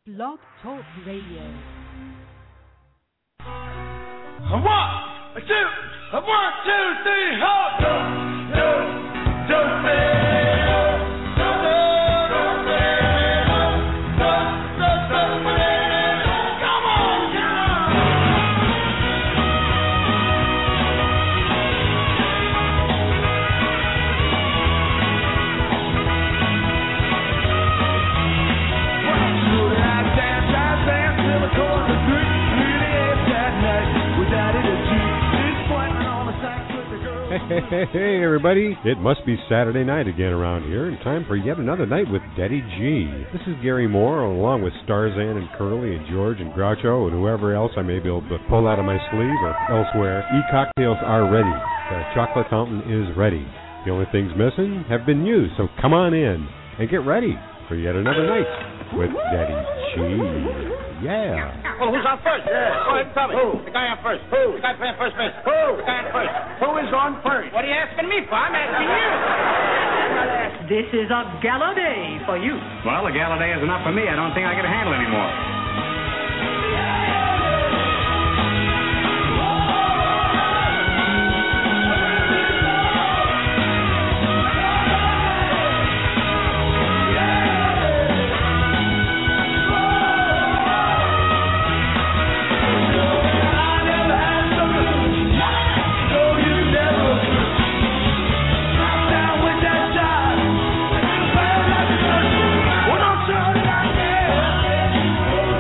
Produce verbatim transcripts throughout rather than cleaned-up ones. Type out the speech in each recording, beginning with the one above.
Blog Talk Radio. A one, a two, a one, two, three, hold on, two, two, three. Hey, hey, hey, everybody. It must be Saturday night again around here, and time for yet another night with Daddy G. This is Gary Moore, along with Starzan and Curly and George and Groucho and whoever else I may be able to pull out of my sleeve or elsewhere. E-cocktails are ready. The chocolate fountain is ready. The only things missing have been used, so come on in and get ready for yet another night with Daddy G. Yeah. Well, who's on first? Yeah. Go ahead and tell me. Who? The guy on first. Who? The guy playing first base. Who? The guy on first. Who is on first? What are you asking me for? I'm asking you. This is a gala day for you. Well, a gala day is enough for me. I don't think I can handle anymore. Well, don't you like it?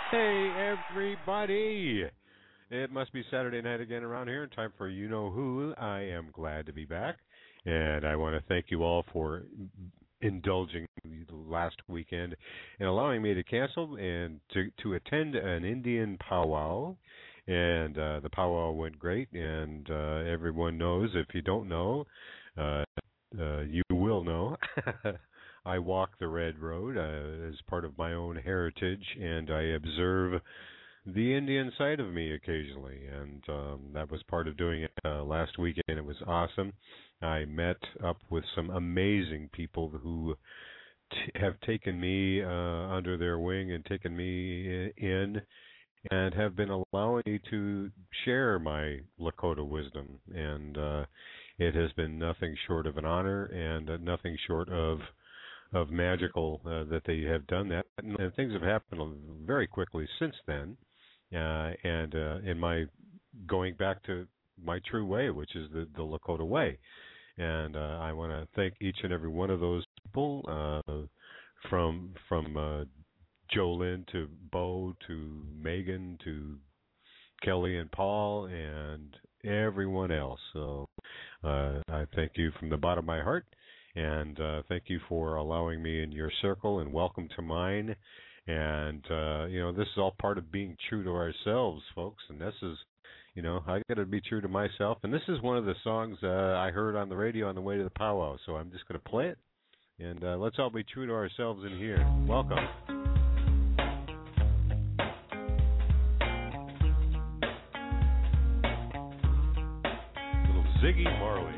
Hey, everybody. It must be Saturday night again around here. Time for You Know Who. I am glad to be back. And I want to thank you all for indulging the last weekend and allowing me to cancel and to, to attend an Indian powwow. And uh, the powwow went great. And uh, everyone knows, if you don't know, uh, uh, you will know. I walk the red road uh, as part of my own heritage, and I observe the Indian side of me occasionally, and um, that was part of doing it uh, last weekend. It was awesome. I met up with some amazing people who t- have taken me uh, under their wing and taken me in and have been allowing me to share my Lakota wisdom, and uh, it has been nothing short of an honor and uh, nothing short of of magical uh, that they have done that. And, and things have happened very quickly since then. Uh, and uh, in my going back to my true way, which is the, the Lakota way. And uh, I want to thank each and every one of those people, uh, from from uh, Jolynn to Bo to Megan to Kelly and Paul and everyone else. So uh, I thank you from the bottom of my heart. And uh, thank you for allowing me in your circle, and welcome to mine. And, uh, you know, this is all part of being true to ourselves, folks. And this is, you know, I got to be true to myself. And this is one of the songs uh, I heard on the radio on the way to the powwow. So I'm just going to play it. And uh, let's all be true to ourselves in here. Welcome. Little Ziggy Marley.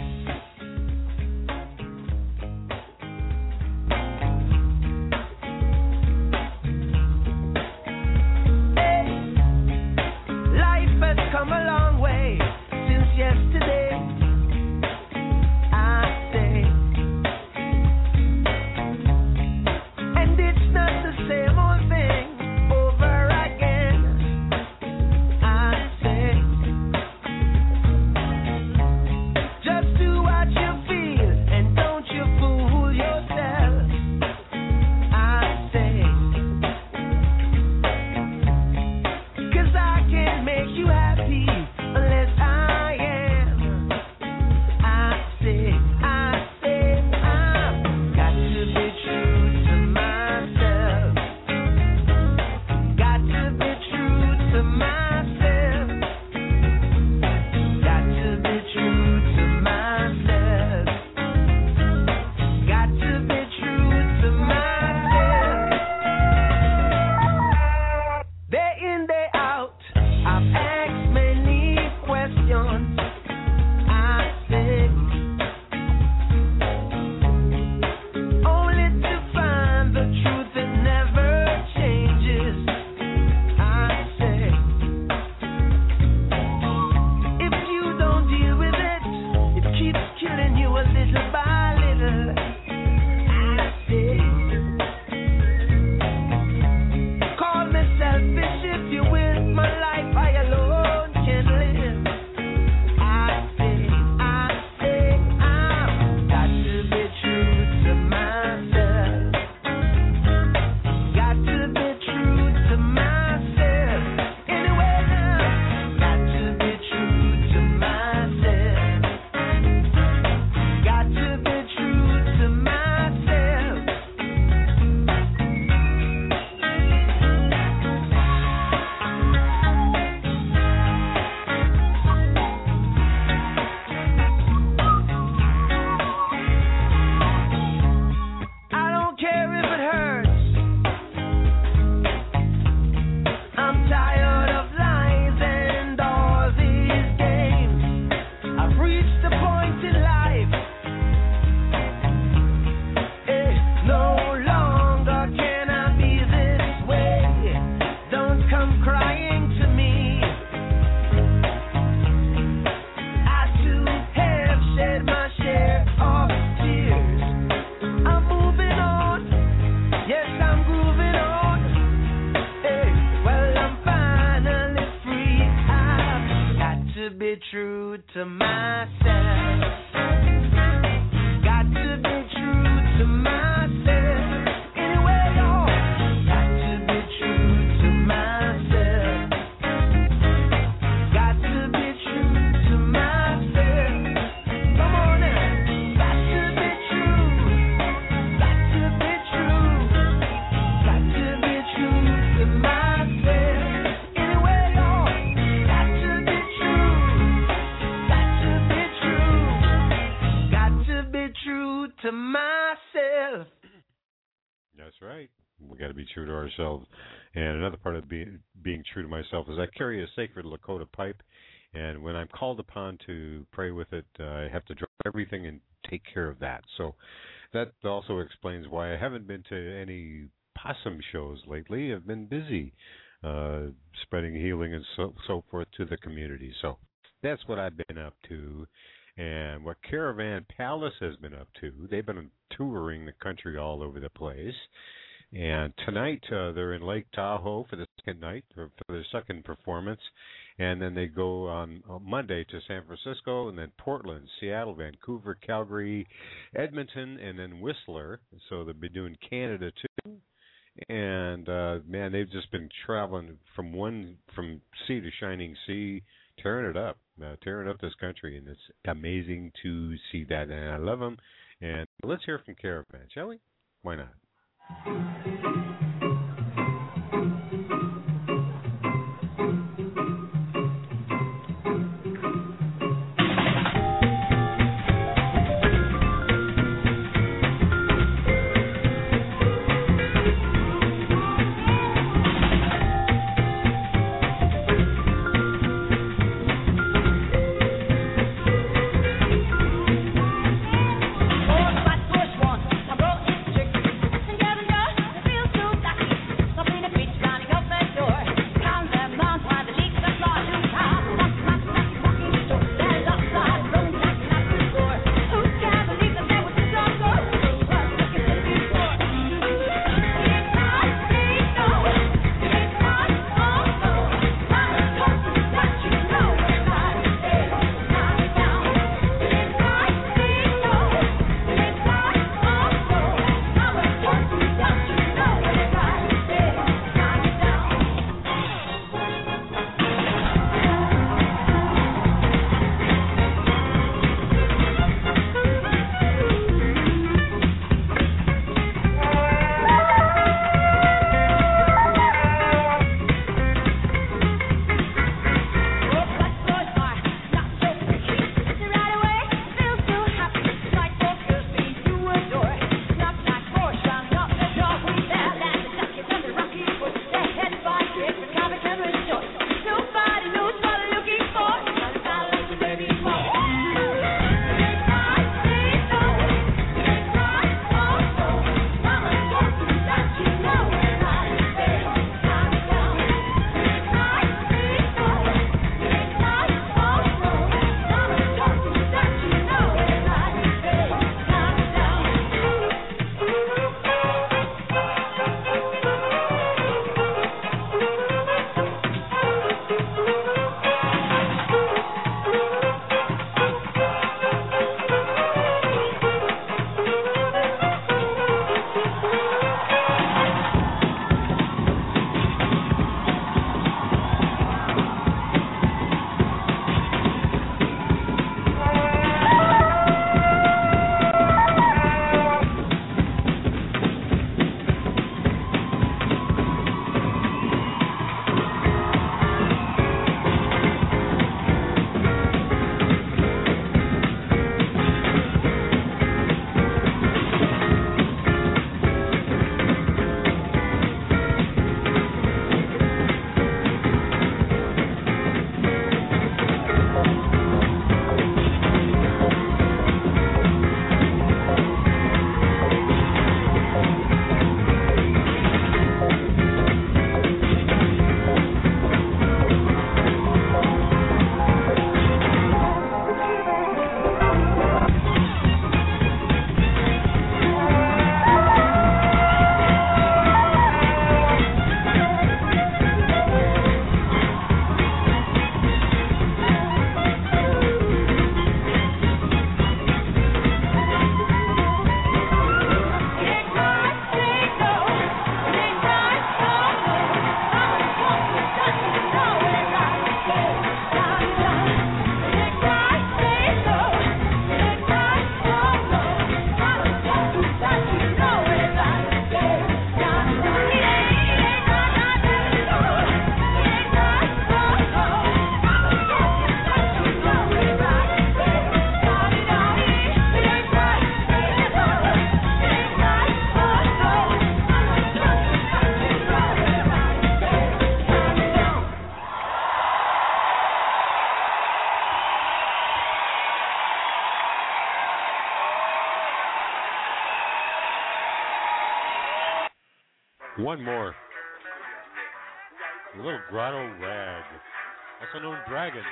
Come a long way since yesterday, I say, and it's not the same old thing over again, I say, just do what you feel and don't you fool yourself, I say, 'cause I can't make you happy unless I am. I say, I say, I've got to be true to myself. Got to be true to myself. Got to be true to myself. Got to be true to myself. Day in, day out, I've asked many questions, I say, only to find the truth that never changes, I say, if you don't deal with it, it keeps killing you a little by little, I say, call me selfish if you will, my life I alone can live. I say, I say, I've got to be true to myself. Got to be true to myself. Anyway, now, got to be true to myself. Got to be true to myself. I don't care if it hurts. I'm tired of lies and all these games. I've reached a point in life. Eh, no longer can I be this way. Don't come crying to me. I too have shed my share of tears. I'm moving on, yes, I'm grooving on. Hey, well, I'm finally free. I've got to be true to myself. Got to be true to myself. Anyway, y'all, got to be true to That's right. We got to be true to ourselves. And another part of being being true to myself is I carry a sacred Lakota pipe, and when I'm called upon to pray with it, uh, I have to drop everything and take care of that. So that also explains why I haven't been to any possum shows lately. I've been busy uh, spreading healing and so, so forth to the community. So that's what I've been up to. And what Caravan Palace has been up to, they've been touring the country all over the place. And tonight uh, they're in Lake Tahoe for the second night, or for their second performance. And then they go on, on Monday to San Francisco, and then Portland, Seattle, Vancouver, Calgary, Edmonton, and then Whistler. So they'll be doing Canada too. And uh, man, they've just been traveling from one from sea to shining sea, tearing it up, uh, tearing up this country, and it's amazing to see that. And I love them. And let's hear from Caravan, shall we? Why not? Oh, that first one, I wrote it chick. And Gavin, girl, it feels so One more. A little grotto rag, also known dragon.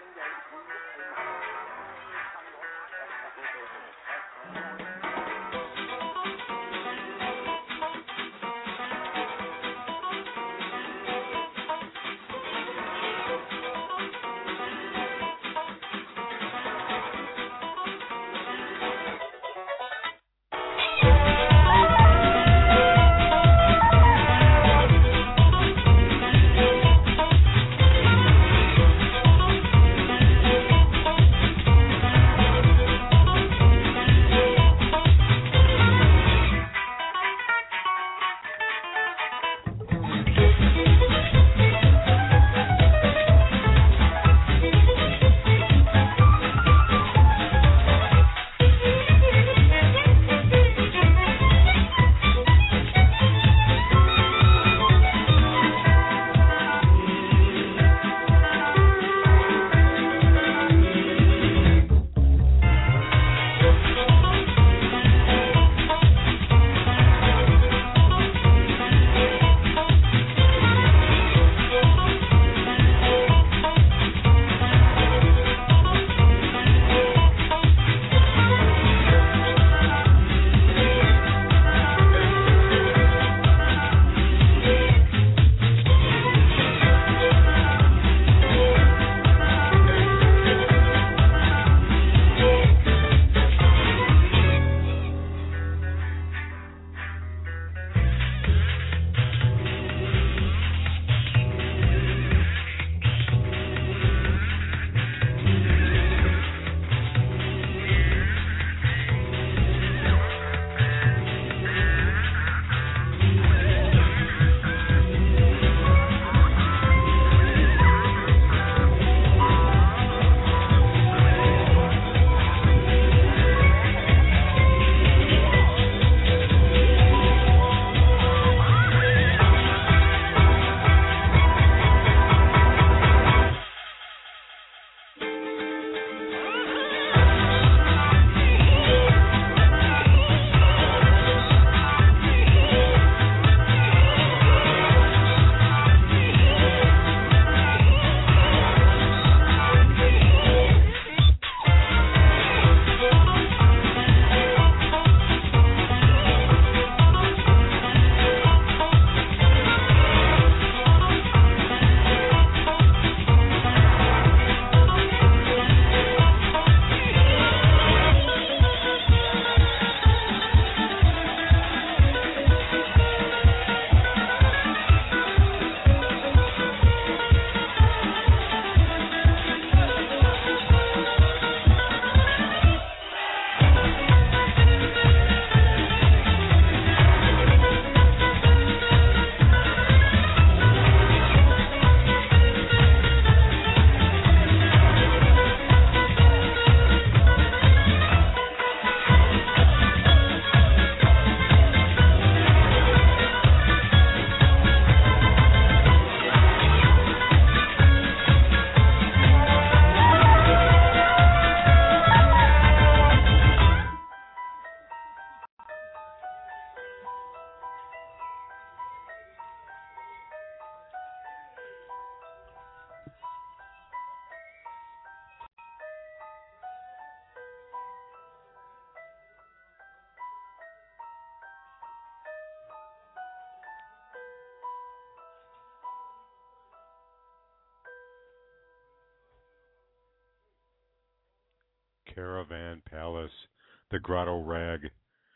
Caravan Palace, the Grotto Rag,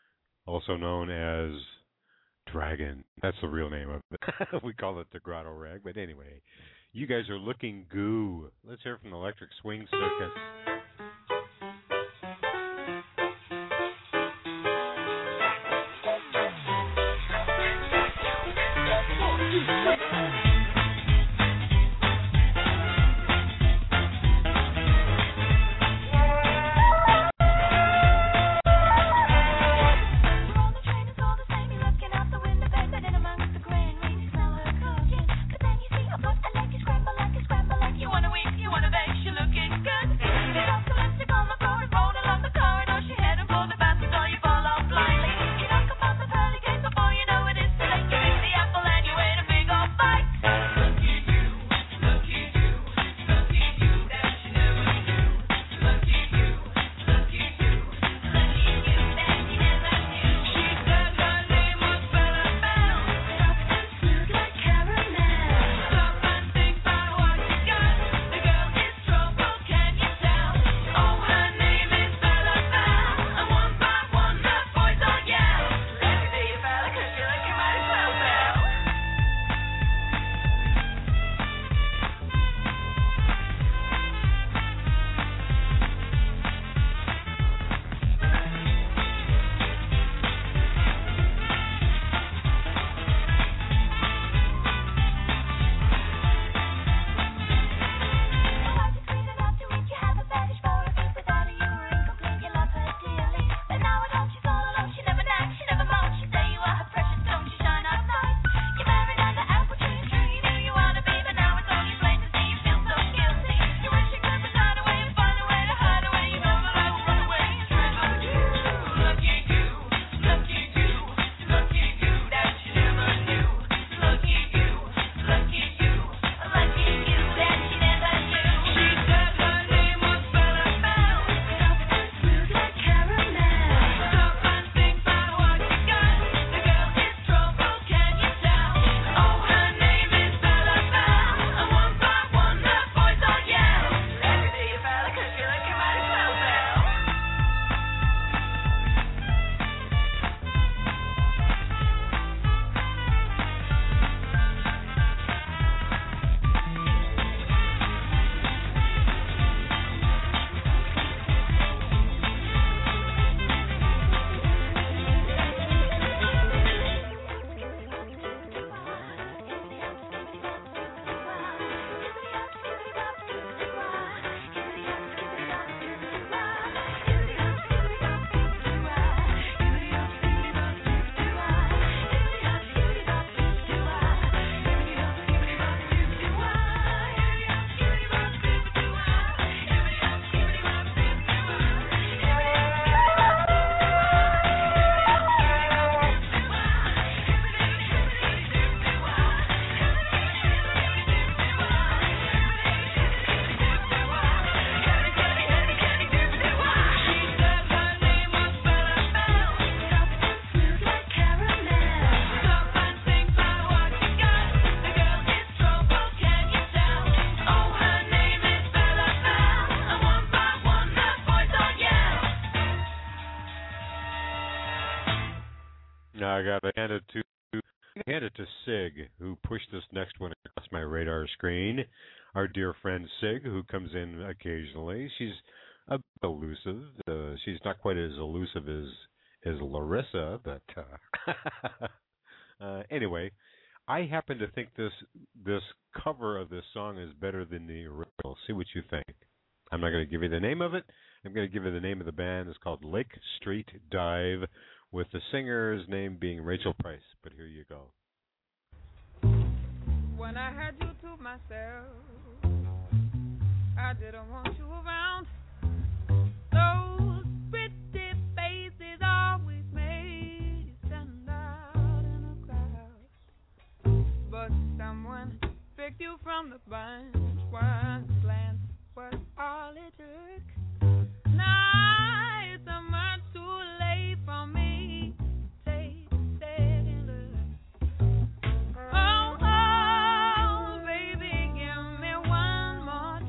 also known as Dragon. That's the real name of it. We call it the Grotto Rag, but anyway, you guys are looking goo. Let's hear from the Electric Swing Circus. She I got to hand it to hand it to Sig, who pushed this next one across my radar screen. Our dear friend Sig, who comes in occasionally. She's a bit elusive. Uh, she's not quite as elusive as as Larissa, but uh, uh, anyway, I happen to think this this cover of this song is better than the original. See what you think. I'm not going to give you the name of it. I'm going to give you the name of the band. It's called Lake Street Dive, with the singer's name being Rachel Price. But here you go. When I had you to myself, I didn't want you around. Those pretty faces always made you stand out in a crowd. But someone picked you from the bunch. One glance was all it took. Now it's so much too late for me to take a second look. Oh, oh, baby, give me one more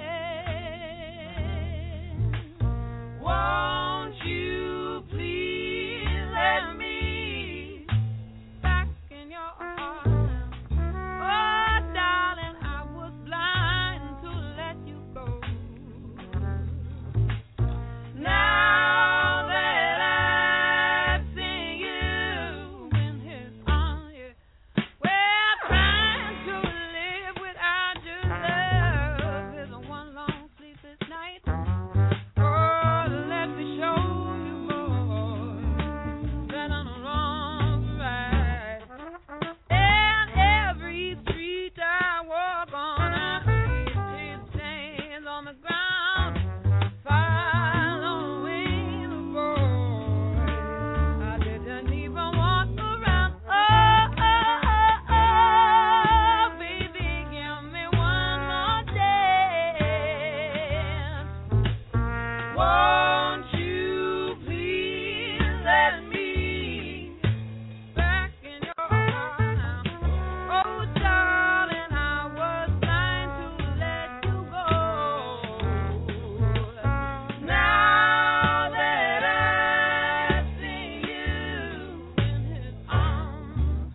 chance. Won't you please let me back in your arms? Oh, darling, I was blind to let you go. Now that I've seen you in his arms, yeah. Well, trying to live without your love is one long sleepless night. Oh, let me show you more than on a wrong ride. And every street I walk on, I see his stains on the ground. Following the boy, I didn't even walk around. Oh, oh, oh, oh, baby, give me one more chance. Won't you please let me back in your arms? Oh, darling, I was blind to let you go. Now that I've seen you in his arms.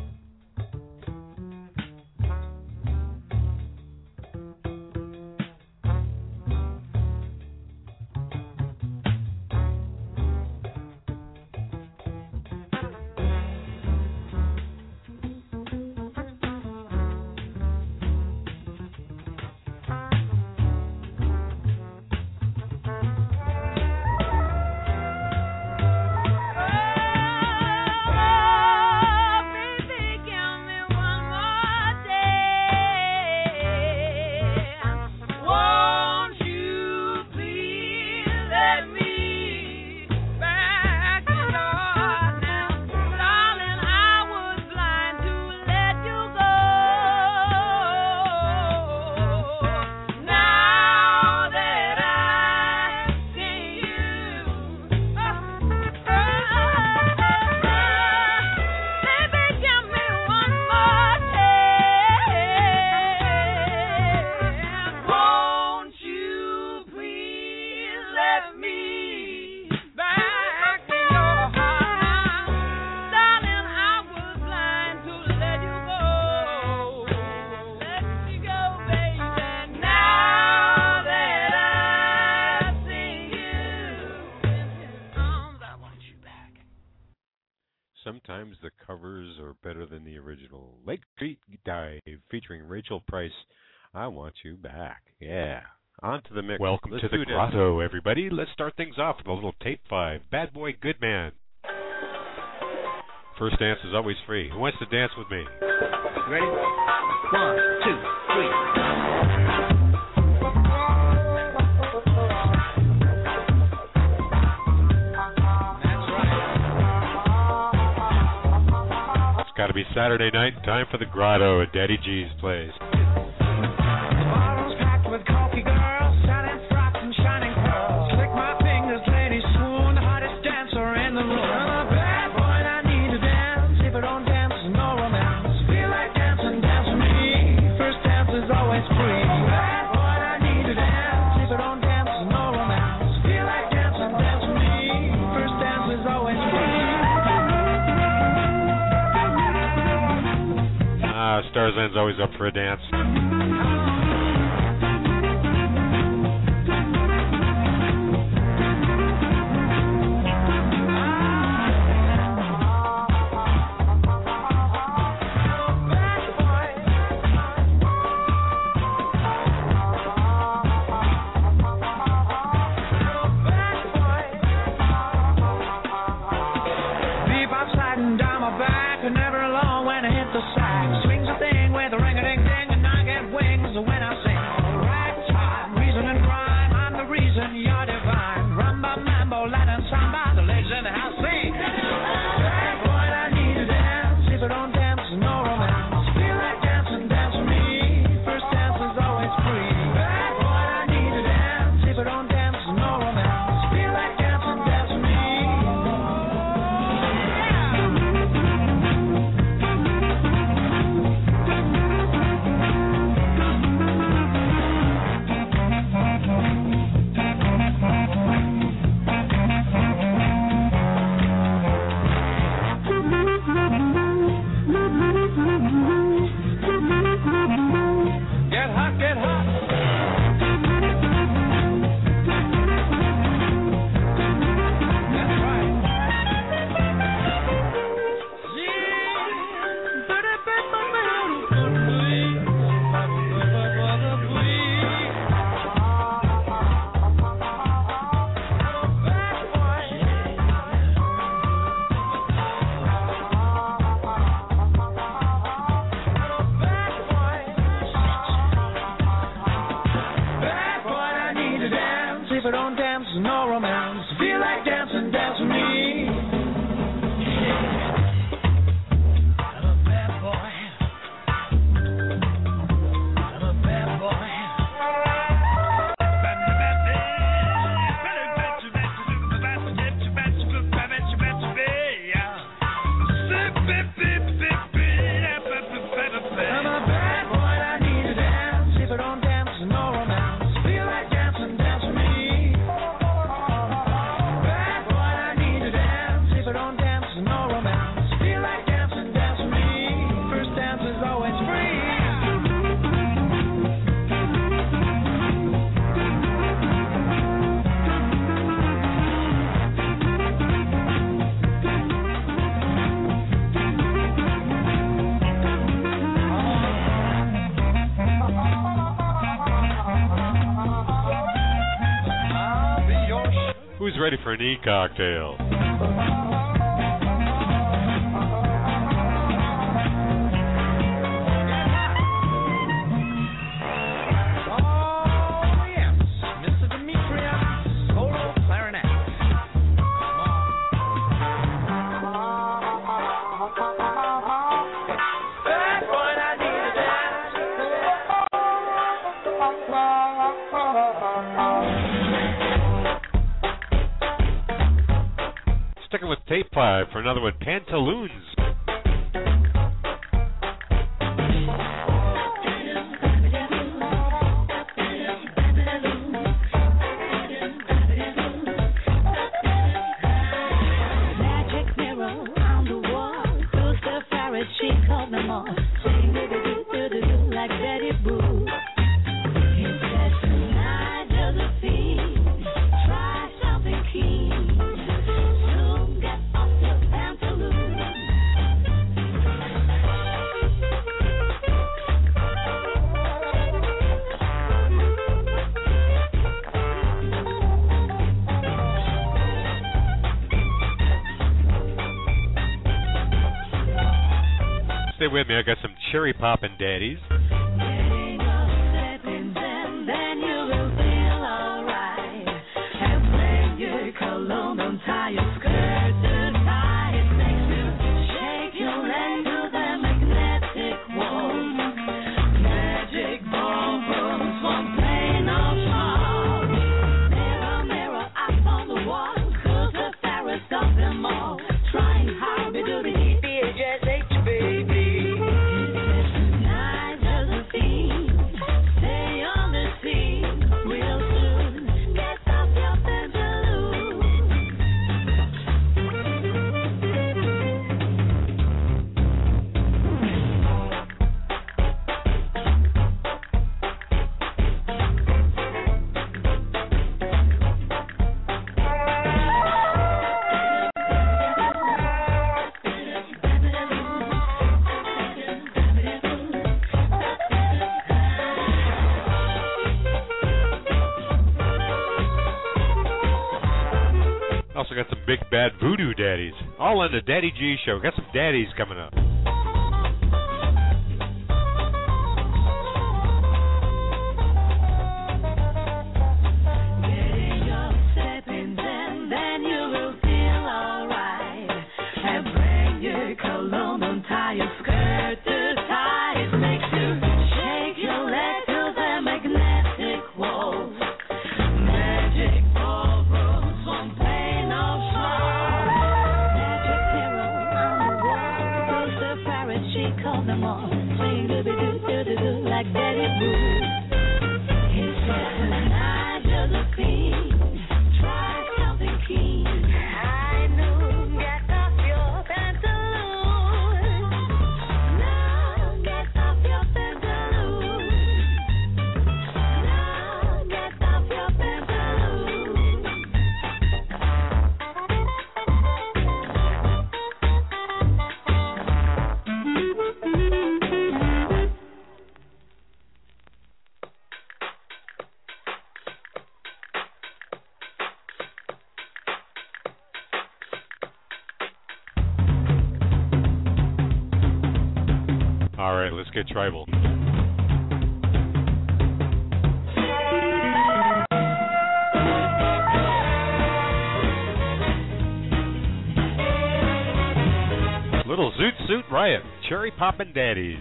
Oh, baby, give me one more chance. Won't you please let me back in your heart now? Darling, I was blind to let you go. Now that I've seen you, baby, give me one more chance. Won't you please let me back in your heart now? Darling, I was blind to let you go. Let you go, baby. Now that I've seen you in his arms, I want you back. Sometimes the covers are better than the original. Lake Street Dive, featuring Rachel Price. I want you back. Yeah. On to the mix. Welcome Let's to the do this. Grotto, everybody. Let's start things off with a little tape five. Bad Boy, Good Man. First dance is always free. Who wants to dance with me? Ready? One, two, three. It's got to be Saturday night. Time for the Grotto at Daddy G's place. Bottles packed with coffee girls, satin frocks and shining pearls. Lick my fingers, lady swoon, the hottest dancer in the room. I'm a bad boy and I need to dance. If I don't dance, there's no romance. Feel like dancing, dance with me. First dance is always free. Bad boy and I need to dance. If I don't dance, there's no romance. Feel like dancing, dance with me. First dance is always free. Ah, Starzan's always up for a dance. Ready for an e-cocktail. Sticking with tape five for another one, Pantaloons. Magic mirror on the wall, who's the ferret? She called them all. Sing do do do do do like Betty Boo. It says tonight Josephine, try something keen. Stay with me, I got some cherry poppin' daddies. Trying hard to do the E P H S H, baby. It's nice. big bad voodoo daddies. All on the Daddy G Show. Got some daddies coming up. All right, let's get tribal. Little Zoot Suit Riot, Cherry Poppin' Daddies.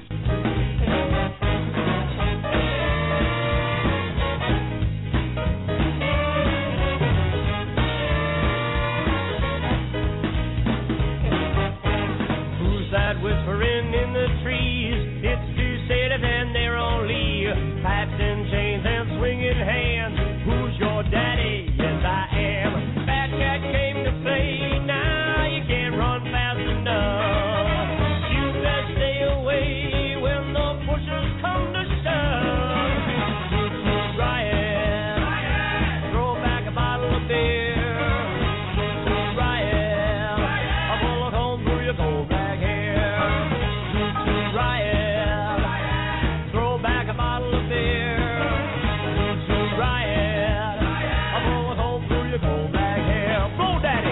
Who's that whispering in the trees? It's two cities and they're only pipes and chains and swinging hands. Who's your daddy? Yes, I am. Fat cat came to play. Now you can't run fast enough. You best stay away when the pushers come to shove. Zoot Suit Riot, throw back a bottle of beer. Zoot Suit Riot, a bullet home through your gold black hair. Zoot Suit Riot, throw back a bottle of beer. Zoot Suit Riot, a bullet home through your gold black hair. Blow daddy.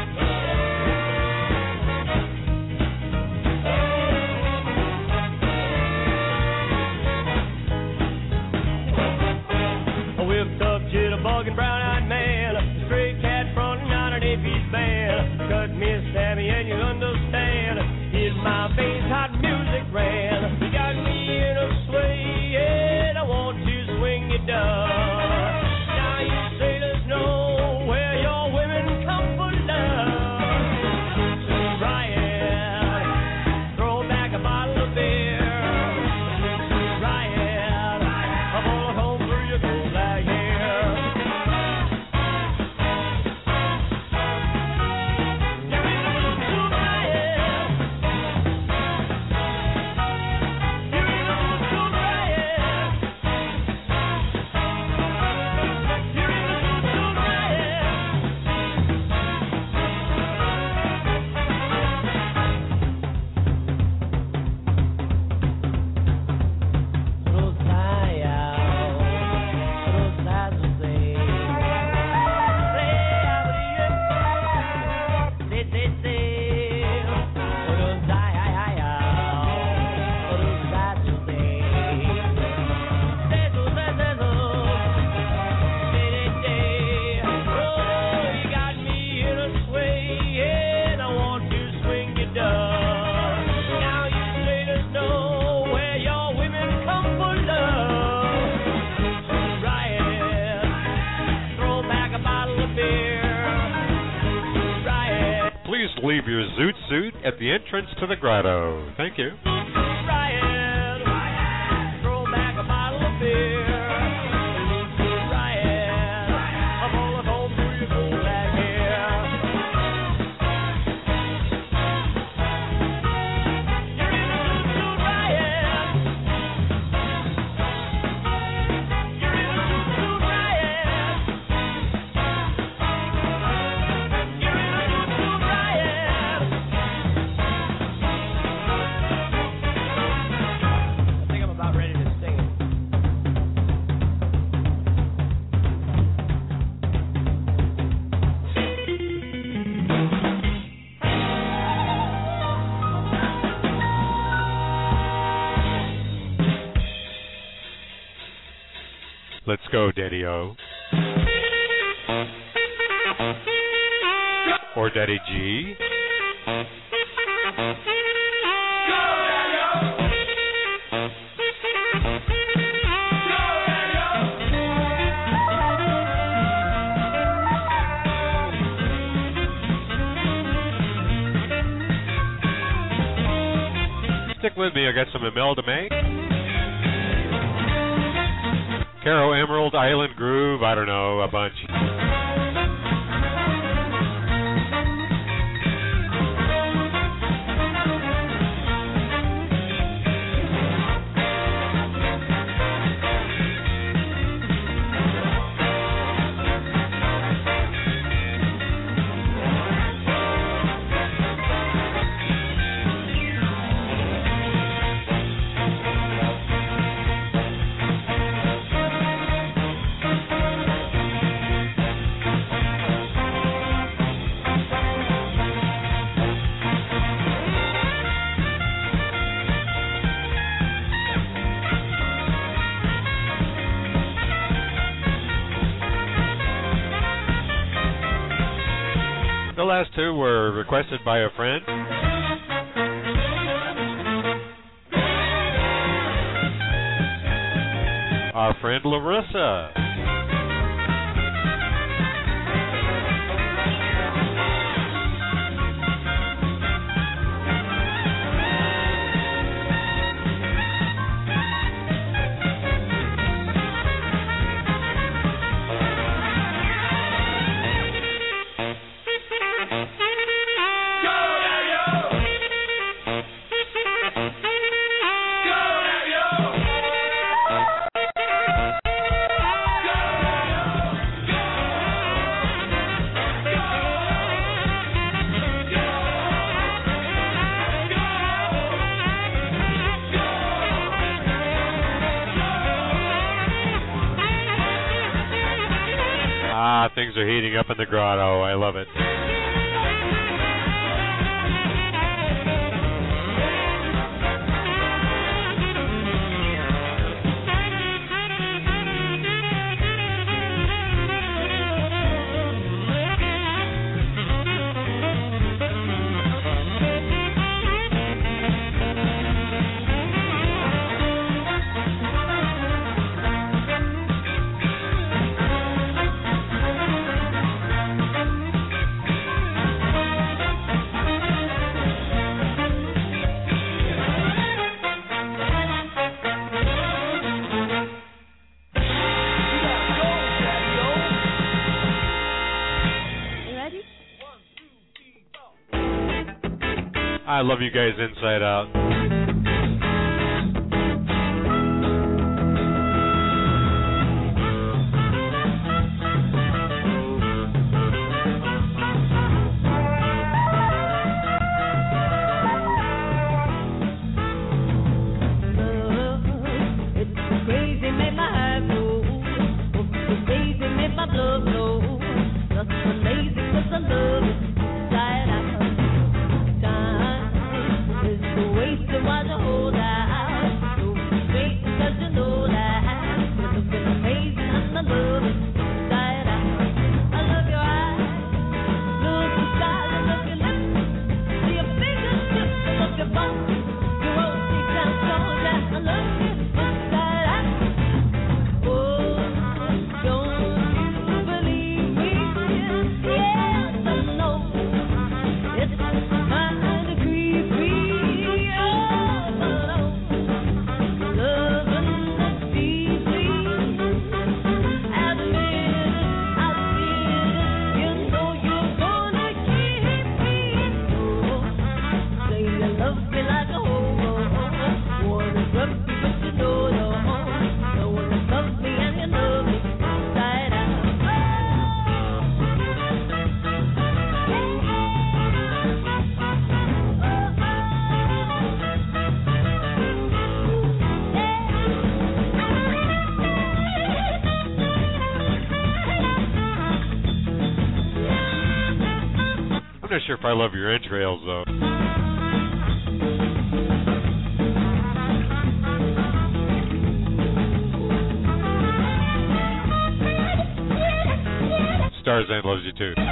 A whipped up jitterbugging brown-eyed man, a stray cat fronting on an eight-piece band. Cut me a Sammy and you understand. In my veins hot music ran. You got me in a sway and I want to swing it down. Now you say there's nowhere your women come for love. Zoot Suit Riot, throw back a bottle of beer. Zoot Suit Riot, a bullet home through your gold black hair. You're in a Zoot Suit Riot. You're in a Zoot Suit Riot. You're in a Zoot Suit Riot. You got me in a sway and I want to swing it down. Now you say there's nowhere your women come for love. Zoot Suit Riot, throw back a bottle of beer. Zoot Suit Riot, Please leave your Zoot Suit at the entrance to the grotto. Thank you. Zoot Suit Riot, throw back a bottle of beer. Zoot Suit Riot, a bullet hole through your gold black hair. You're in a Zoot Suit Riot. You're in a Zoot Suit Riot. You're in a Zoot Suit Riot. Let's go, Daddy-O. Or Daddy G. Stick with me, I got some Imelda May. Caro Emerald, Island Groove, I don't know, a bunch. The last two were requested by a friend. Our friend Larissa. Ah, things are heating up in the grotto. I love it. I love you guys inside out. I'm not sure if I love your entrails, though. Starzan loves you too.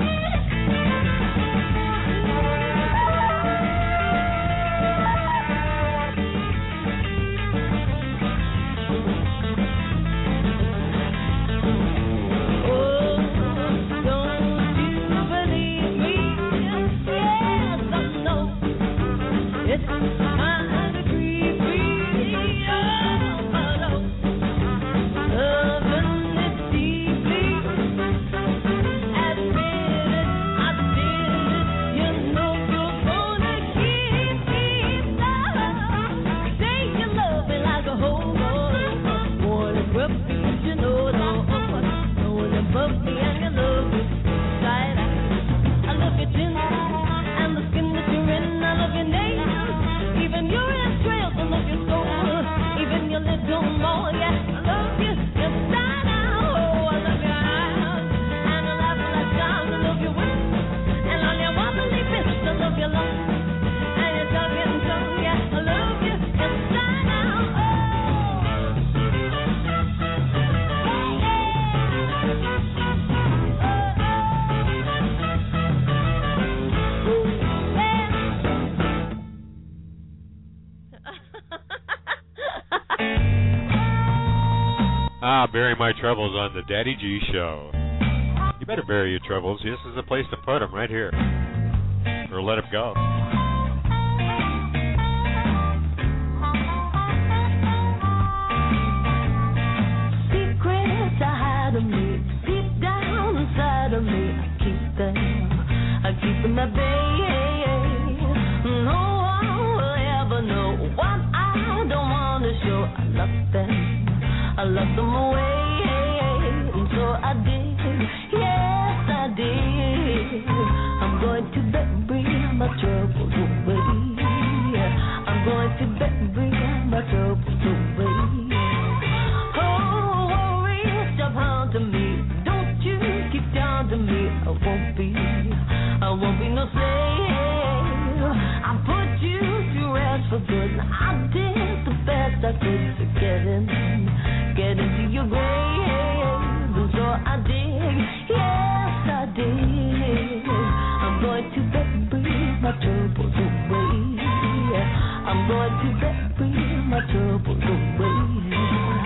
Ah, bury my troubles on the Daddy G Show. You better bury your troubles. This is the place to put them, right here. Or let them go. Secrets I hide of me, deep down inside of me, I keep them, I keep them at bay. No one will ever know what I don't want to show. I love them. I locked them away, and so I did, yes I did. I'm going to bury my troubles away. I'm going to bury my troubles away. Oh, worries stop haunting me. Don't you keep down to me. I won't be, I won't be no slave. I put you to rest for good. I did the best I could to get in. Get into your grave, and so I did, yes I did. I'm going to bury my troubles away. I'm going to bury my troubles away.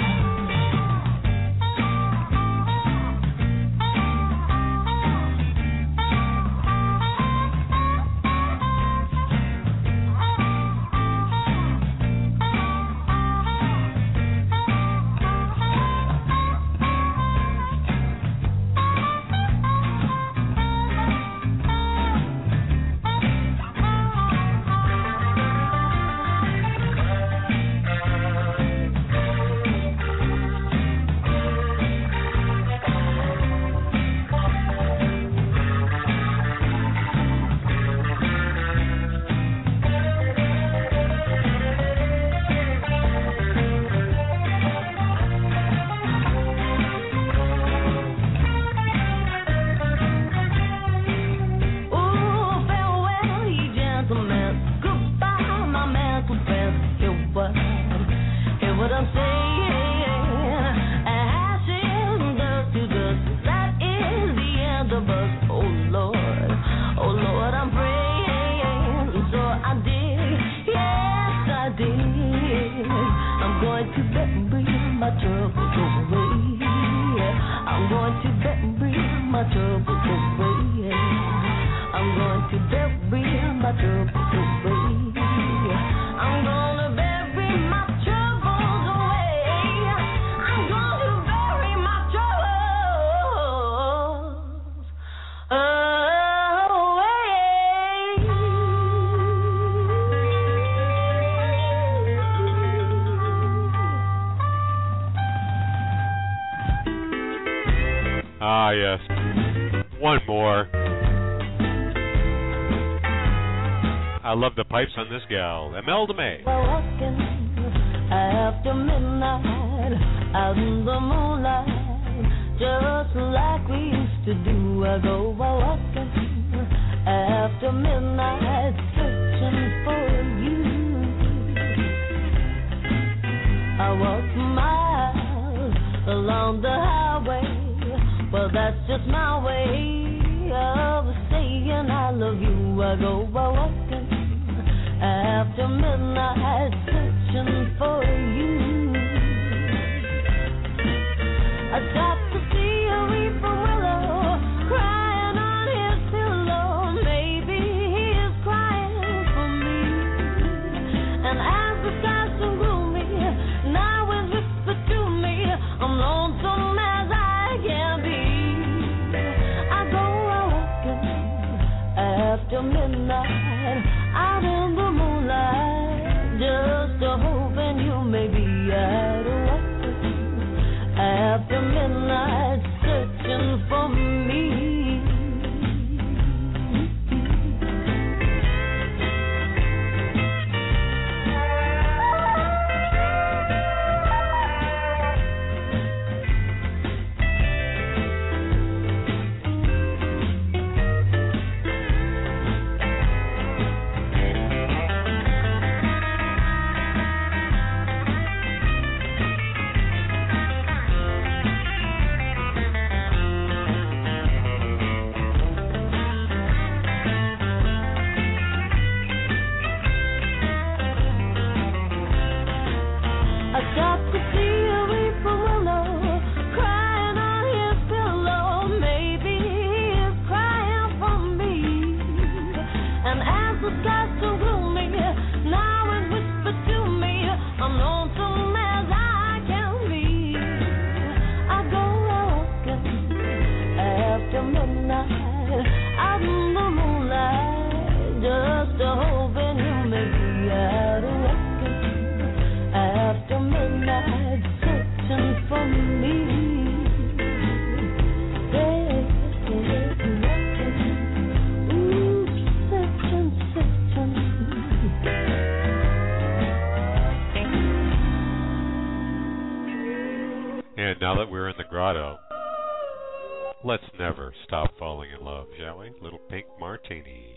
Ah, yes. One more. I love the pipes on this gal, Imelda May. Walking after midnight, out in the moonlight, just like we used to do. I go walking after midnight, searching for you. I walk miles along the highway. Well, that's just my way of saying I love you. I go by walking after midnight, searching for you. I stopped to see a weeping willow crying on his pillow. Maybe he is crying for me. And as the skies so gloomy now is whispered to me, I'm lonesome as I can be. I go a walking after midnight, out in the moonlight, just a hoping you may be out of walking after midnight, searching for me. And now that we're in the grotto, let's never stop falling in love, shall we? Little Pink Martini.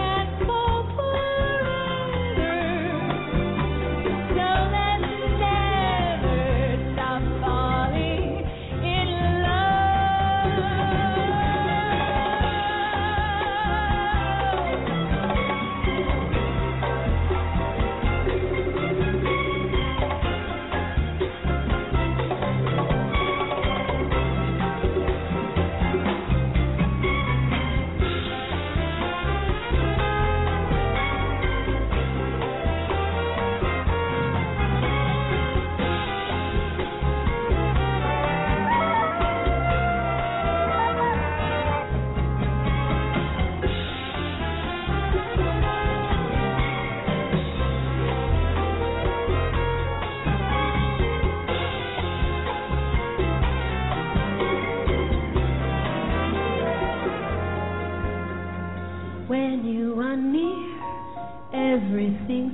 So let's stand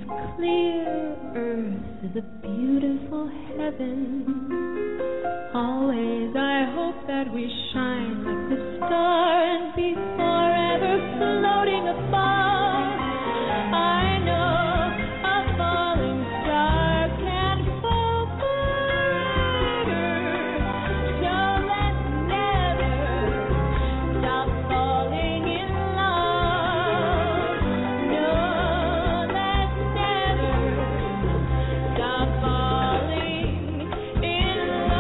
clear earth is a beautiful heaven. Always I hope that we shine like the star and be forever floating above. I know a falling star can fall brighter, so let's never stop falling in love. No, let's never stop falling in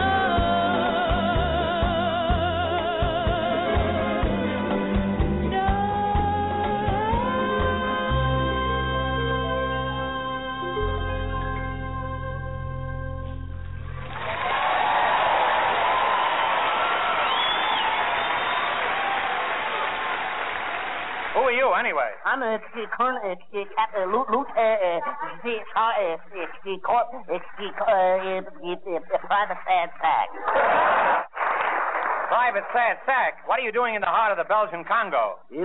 Who are you, anyway? I'm a Colonel, uh, Cap, uh, Loot, Loot, uh, uh, the, uh, uh, the Corp, uh, the, uh, uh, Private Sad Sack. Private Sad Sack. What are you doing in the heart of the Belgian Congo? Uh,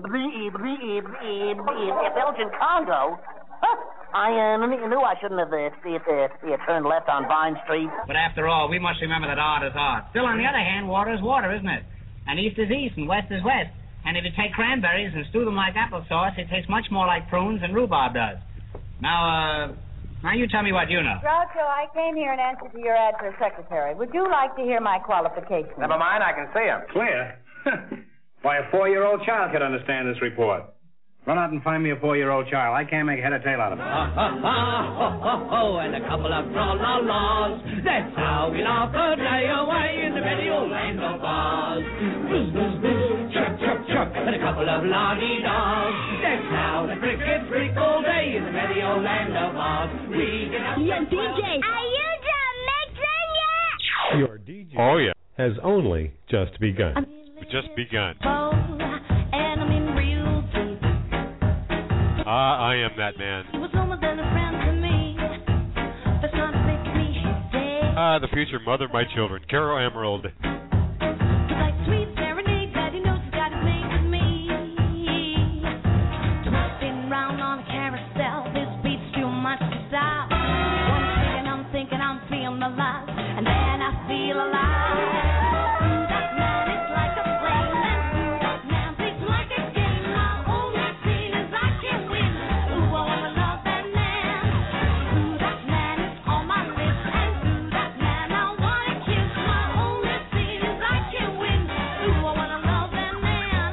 Belgian Congo? Huh. I uh, knew I shouldn't have uh, uh, turned left on Vine Street. But after all, we must remember that art is art. Still, on the other hand, water is water, isn't it? And east is east and west is west. And if you take cranberries and stew them like applesauce, it tastes much more like prunes than rhubarb does. Now, uh, now you tell me what you know. Groucho, I came here in answer to your ad for a secretary. Would you like to hear my qualifications? Never mind, I can see him. Clear? Why, a four-year-old child could understand this report. Run out and find me a four-year-old child. I can't make head or tail out of it. Ha, ha, ha, ho, ho, ho, and a couple of tra-la-las. That's how we laugh a day away in the merry old land of Oz. Buzz, buzz, buzz, chuck, chuck, chuck, and a couple of la-dee-daws. That's how the crickets freak all day in the merry old land of Oz. We get up. Yo, D J, are you done mixing yet? Your D J Oh, yeah. has only just begun. Just begun. And I'm in real deep. Ah, I am that man. He was almost than a friend to me. But son makes me day. Ah, the future mother of my children, Carol Emerald. He's like sweet serenade that he knows he's got his mate with me. Twisting round on a carousel, this beat's too much to stop. One second I'm thinking I'm feeling alive, and then I feel alive. That man is like a flame, and that man thinks like a game. My only sin is I can't win. Ooh, I wanna love that man. Ooh, that man is on my list, and ooh, that man I wanna kiss. My only sin is I can't win. Ooh, I wanna love that man.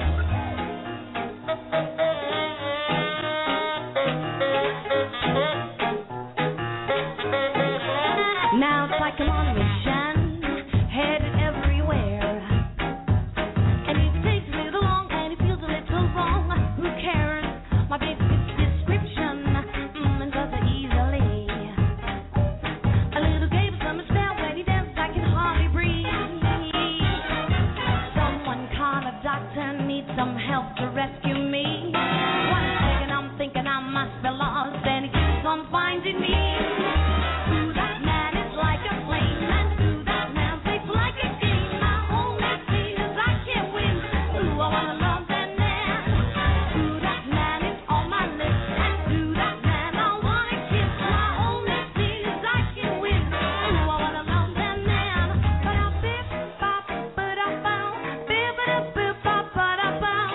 Now it's like I'm on a mission, headed everywhere. And it takes a little long and it feels a little wrong. Who cares? My big description mm, and does it easily. A little gave some a spell when he danced I can hardly breathe. Someone call a doctor, need some help to rescue me. One second I'm thinking I must be lost, then he keeps on finding me. Ooh, that man is like a flame, and ooh, that man plays like a game. My only sin is I can't win. Ooh, I wanna love that man. Ooh, that man is on my list, and ooh, that man I wanna kiss. My only sin is I can't win. Ooh, I wanna love that man. Ba-da-bip, bop, ba-da-bow, bip-ba-da-bip, bop, ba-da-bow.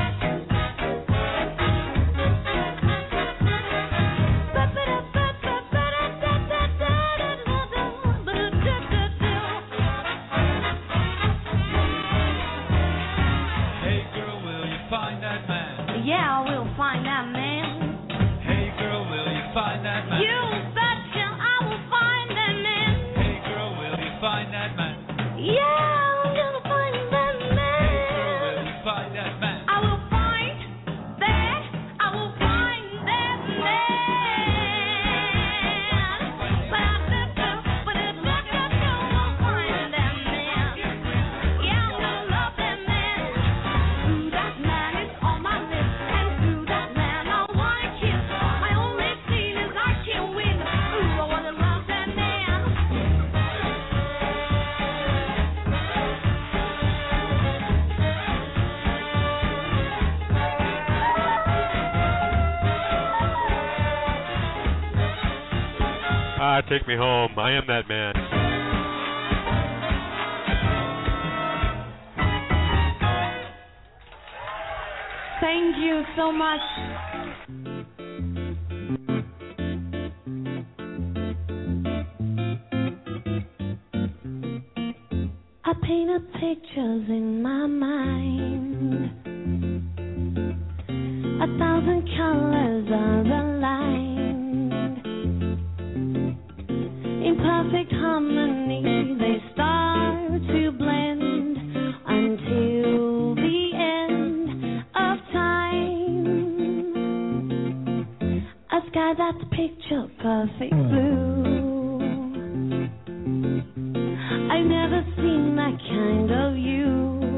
Hey girl, will you find that man? Yeah, I will find that man. Hey girl, will you find that man? You betcha I will find that man. Hey girl, will you find that man? Yeah, I'm gonna find that man. Will you find that man? I will find that. I will find that man. But I said so, but it's not gonna go. I'll find that man. Yeah, I'm gonna love that man. Ooh, that man is on my list, and ooh, that man I wanna kiss. My only sin is I can't win. Ah, take me home. I am that man. Thank you so much. I painted pictures in my mind. A thousand colors are aligned. In perfect harmony, they start to blend until the end of time. A sky that's picture perfect blue. I've never seen that kind of you.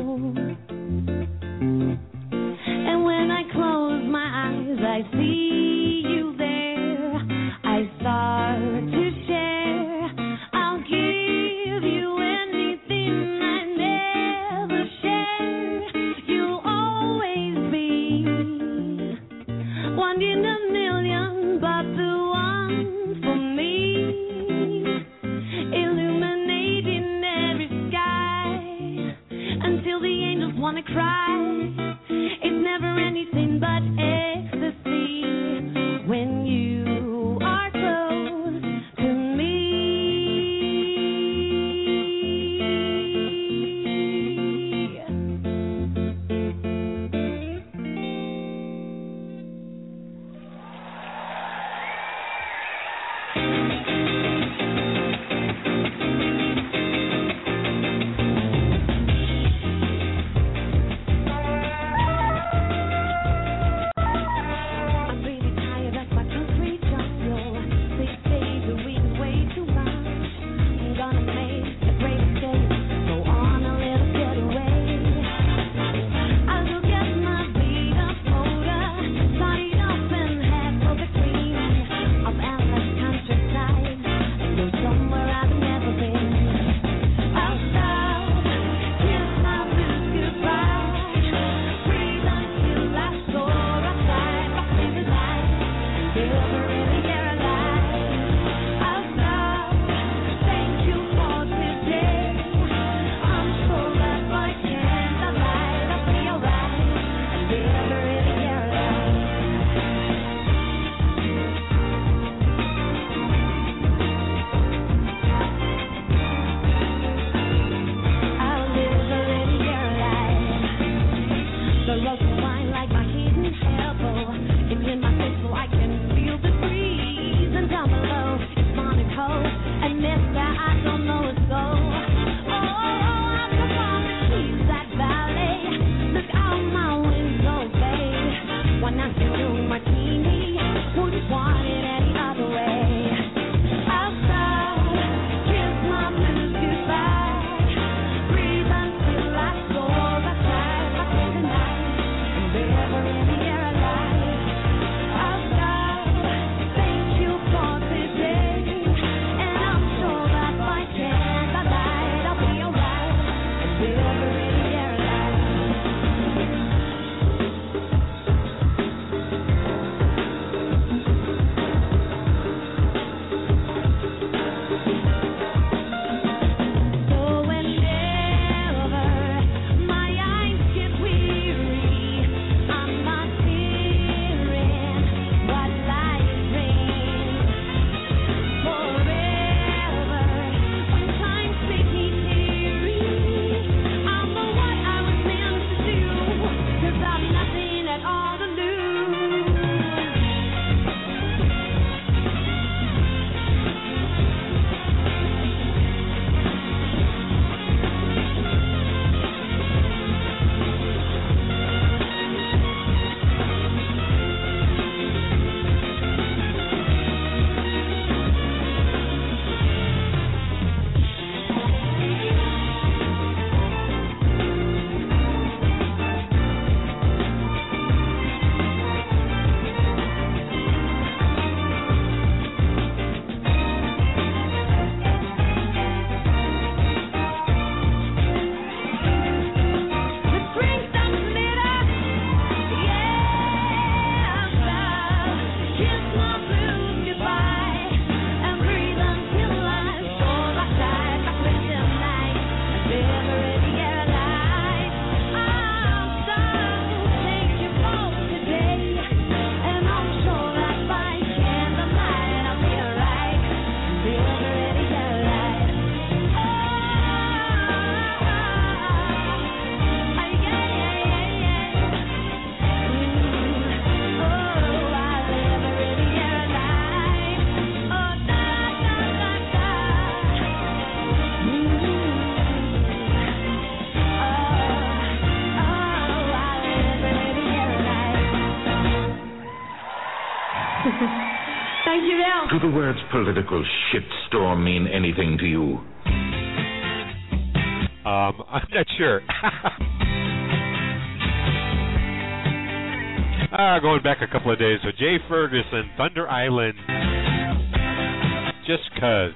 And when I close my eyes, I see you there. I start to share. I'll give you anything I never share. You'll always be one in a million, but the one for me. Illuminating every sky, Dankjewel. Do the words political shitstorm mean anything to you? Um, I'm not sure. uh, going back a couple of days. So Jay Ferguson, Thunder Island. Just 'cause.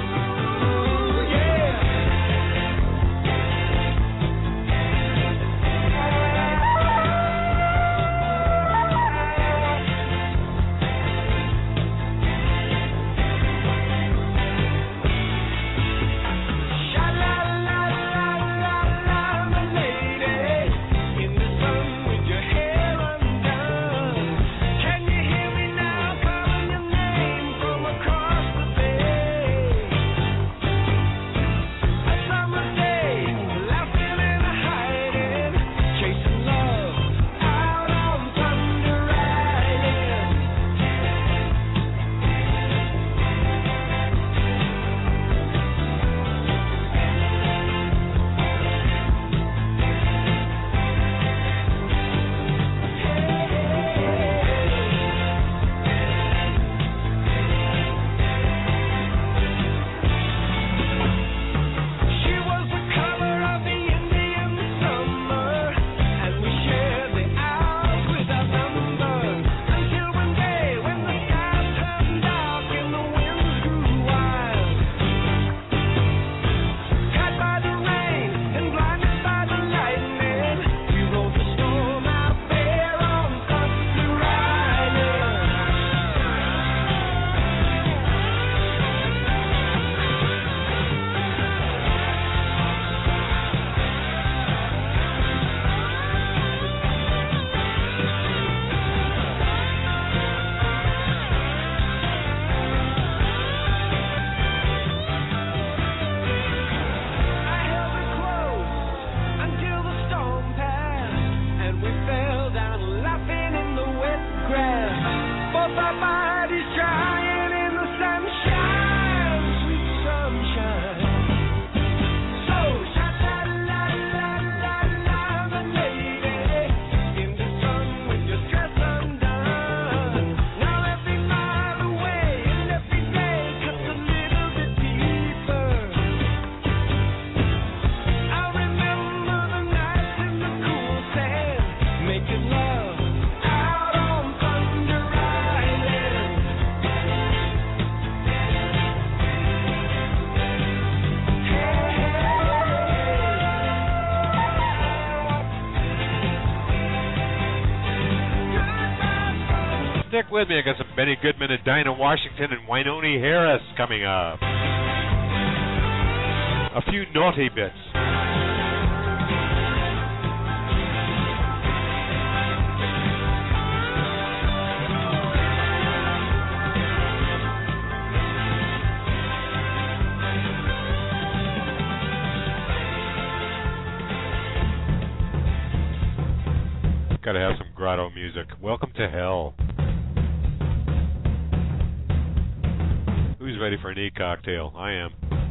Stick with me. I got some Benny Goodman and Dinah Washington and Wynonie Harris coming up. A few naughty bits. Gotta have some grotto music. Welcome to hell. Who's ready for an e-cocktail? I am.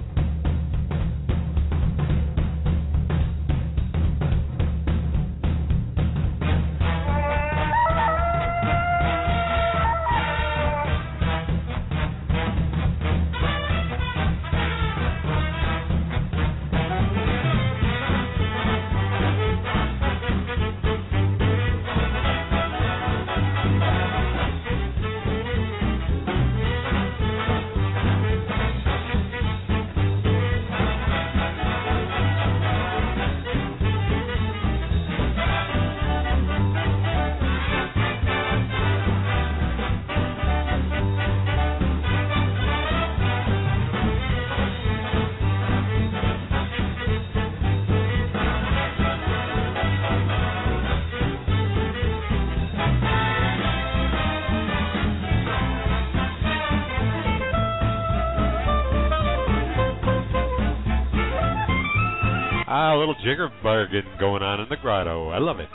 Ah, a little jigger bargain going on in the grotto. I love it.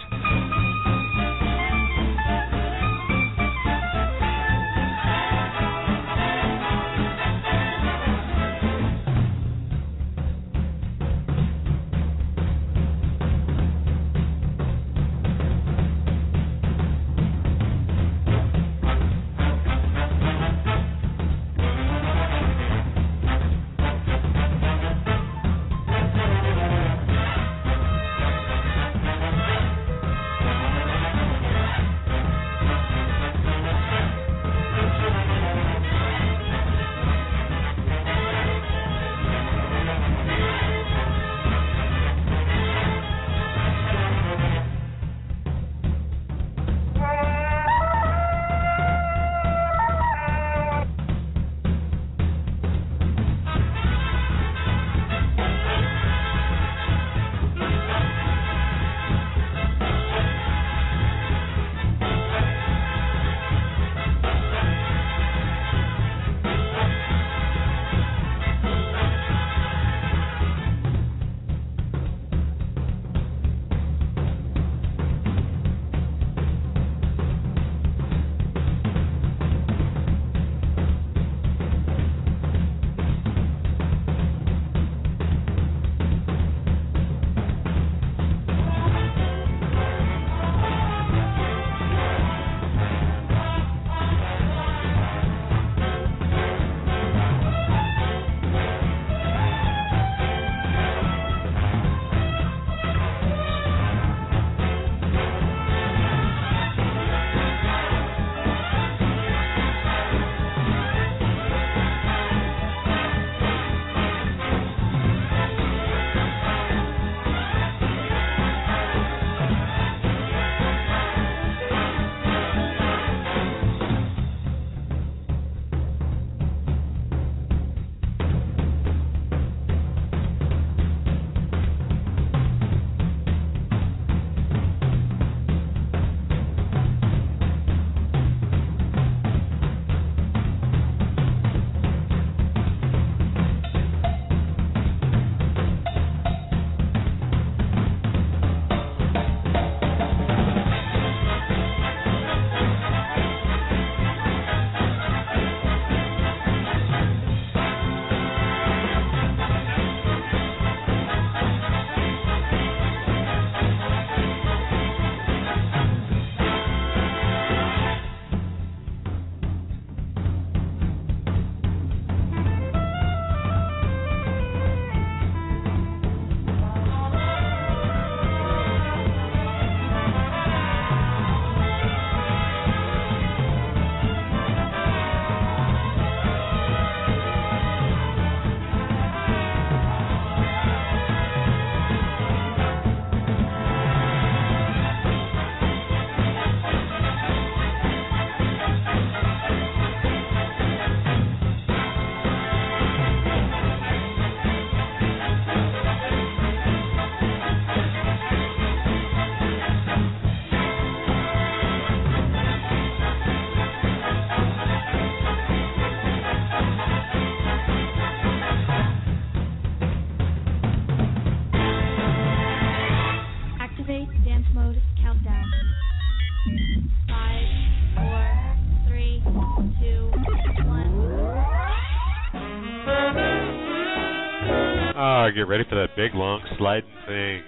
Oh, get ready for that big, long, sliding thing.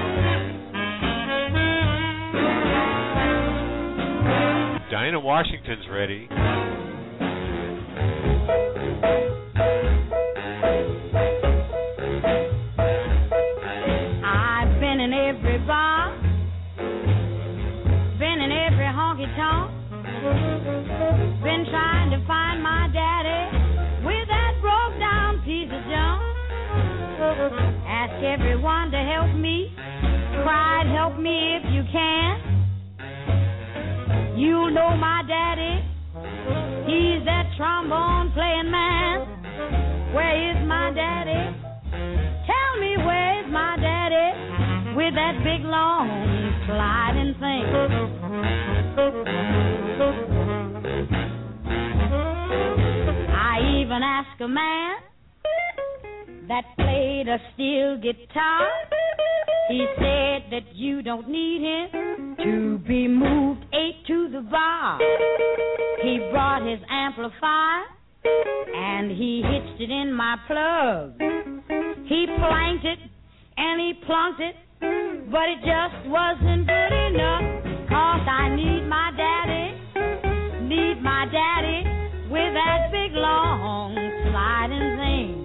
Dinah Washington's ready. I've been in every bar, been in every honky-tonk, been trying to find my daddy with that broke-down piece of junk. Ask everyone to help me, cried help me if you can. You know my daddy, he's that trombone-playing man. Where is my daddy? Tell me where's my daddy with that big, long, sliding thing. I even asked a man that played a steel guitar. He said that you don't need him to be moved eight to the bar. He brought his amplifier and he hitched it in my plug. He planked it and he plunked it, but it just wasn't good enough. 'Cause I need my daddy, need my daddy with that big long sliding thing.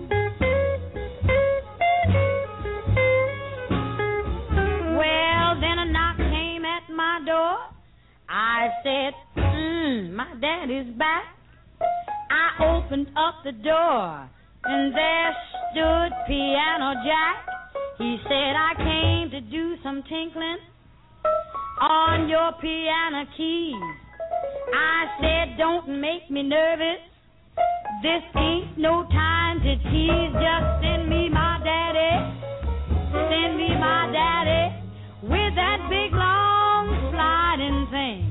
Well, then a knock came at my door. I said, mm, my daddy's back. I opened up the door, and there stood Piano Jack. He said, I came to do some tinkling on your piano keys. I said, don't make me nervous. This ain't no time to tease. Just send me my daddy. Send me my daddy with that big, long, sliding thing.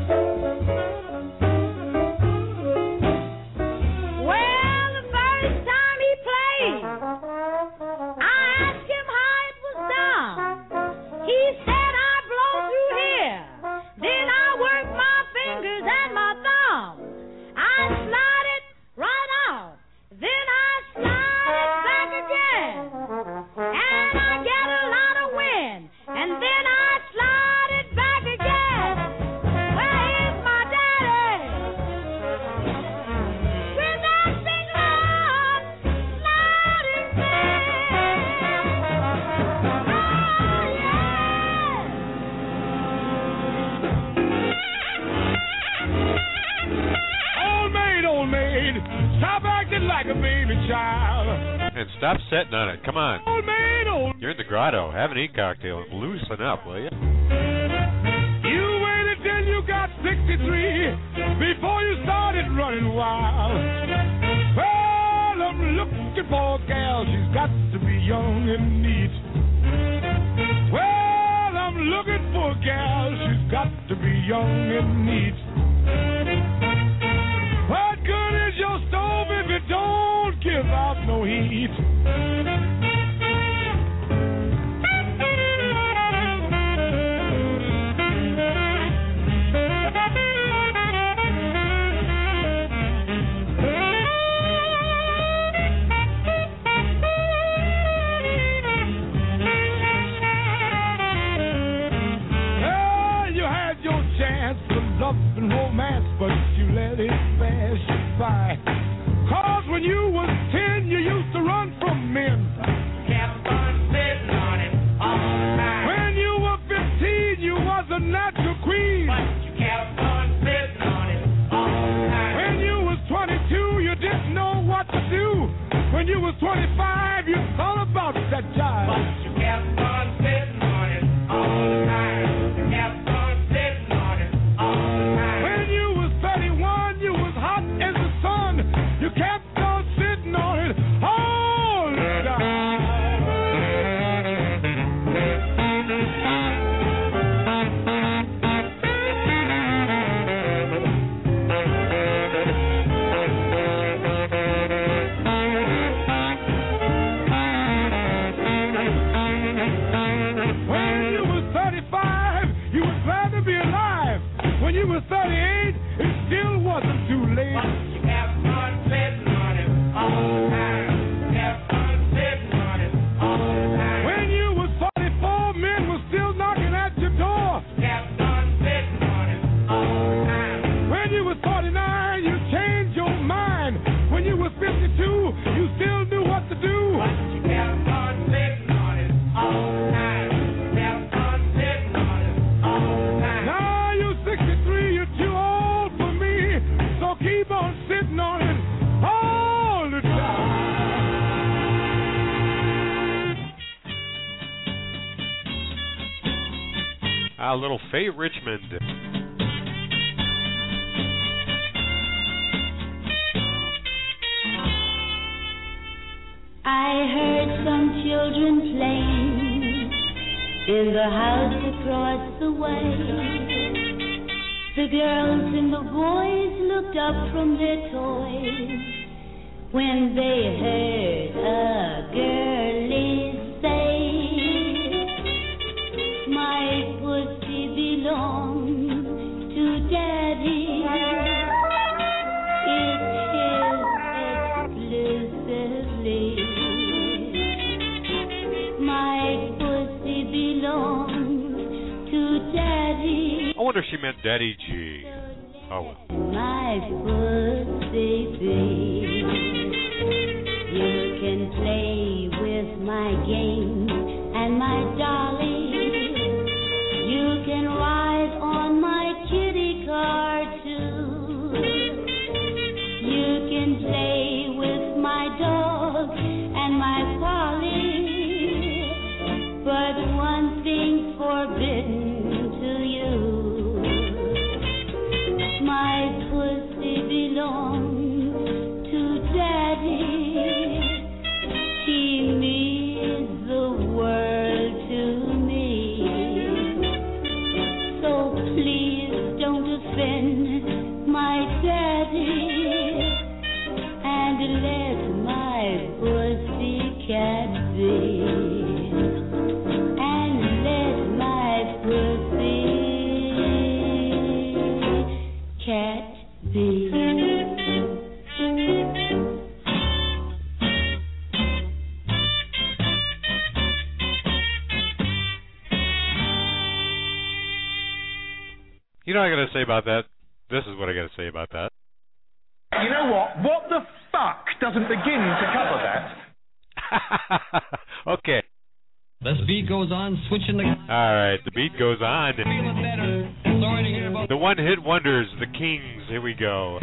Well, the first time he played, I asked him how it was done. He said, I blow through here, then I work my fingers and my thumb. I slide it right out, then I slide it back again, and I get a lot of wind, and then I slide it back again. Where is my daddy? With that big long sliding Old maid, old maid, stop acting like a baby child. And stop sitting on it. Come on. Old maid, old. You're in the grotto. Have an e cocktail and loosen up, will you? You waited till you got sixty-three before you started running wild. Well, I'm looking for a gal. She's got to be young and neat. Well, I'm looking for a gal. She's got to be young and neat. What good is your stove if it don't give out no heat? Well, you had your chance for love and romance, but you let it pass you by. 'Cause when you was ten, you used to run from men. Kept on sitting on it all the time. When you were fifteen, you was a natural queen. But you kept on sitting on it all the time. When you was twenty-two, you didn't know what to do. When you was twenty-five, you thought about that jive. But you kept on sitting on it all the time. You kept on sitting on it all the time. When you was thirty-one, you was hot as the sun. You kept on sitting on it all the time. A little Faye Richmond. I heard some children playing in the house across the way. The girls and the boys looked up from their toys when they heard a girlie say, my pussy belongs to Daddy. It's his exclusively. My pussy belongs to Daddy. I wonder if she meant Daddy G. Oh well. My pussy be. You can play with my games and my dolly. You can ride on my kitty car too. You can play with my dog and my Polly. But one thing's forbidden to you. My pussy belongs to Daddy. He means the world to me. So please don't offend my daddy and let my pussy cat be. And let my pussy cat be. You know what I got to say about that? This is what I got to say about that. You know what? What the fuck doesn't begin to cover that? Okay. This beat goes on, switching the... All right, the beat goes on. Feeling better. Sorry to hear about... The one-hit wonders, the Kings. Here we go.